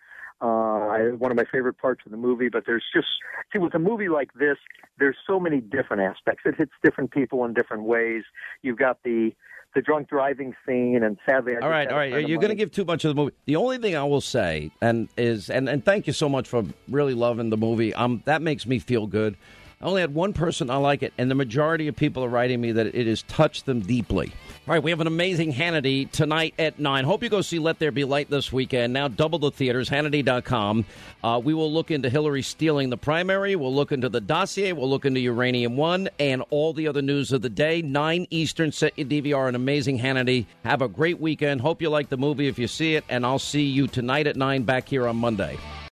One of my favorite parts of the movie, but with a movie like this, there's so many different aspects. It hits different people in different ways. You've got the drunk driving scene, and sadly, all right. You're going to give too much of the movie. The only thing I will say, and thank you so much for really loving the movie. That makes me feel good. I only had one person I like it, and the majority of people are writing me that it has touched them deeply. All right, we have an amazing Hannity tonight at 9. Hope you go see Let There Be Light this weekend. Now double the theaters, Hannity.com. We will look into Hillary stealing the primary. We'll look into the dossier. We'll look into Uranium One and all the other news of the day. 9 Eastern, set your DVR, an amazing Hannity. Have a great weekend. Hope you like the movie if you see it, and I'll see you tonight at 9 back here on Monday.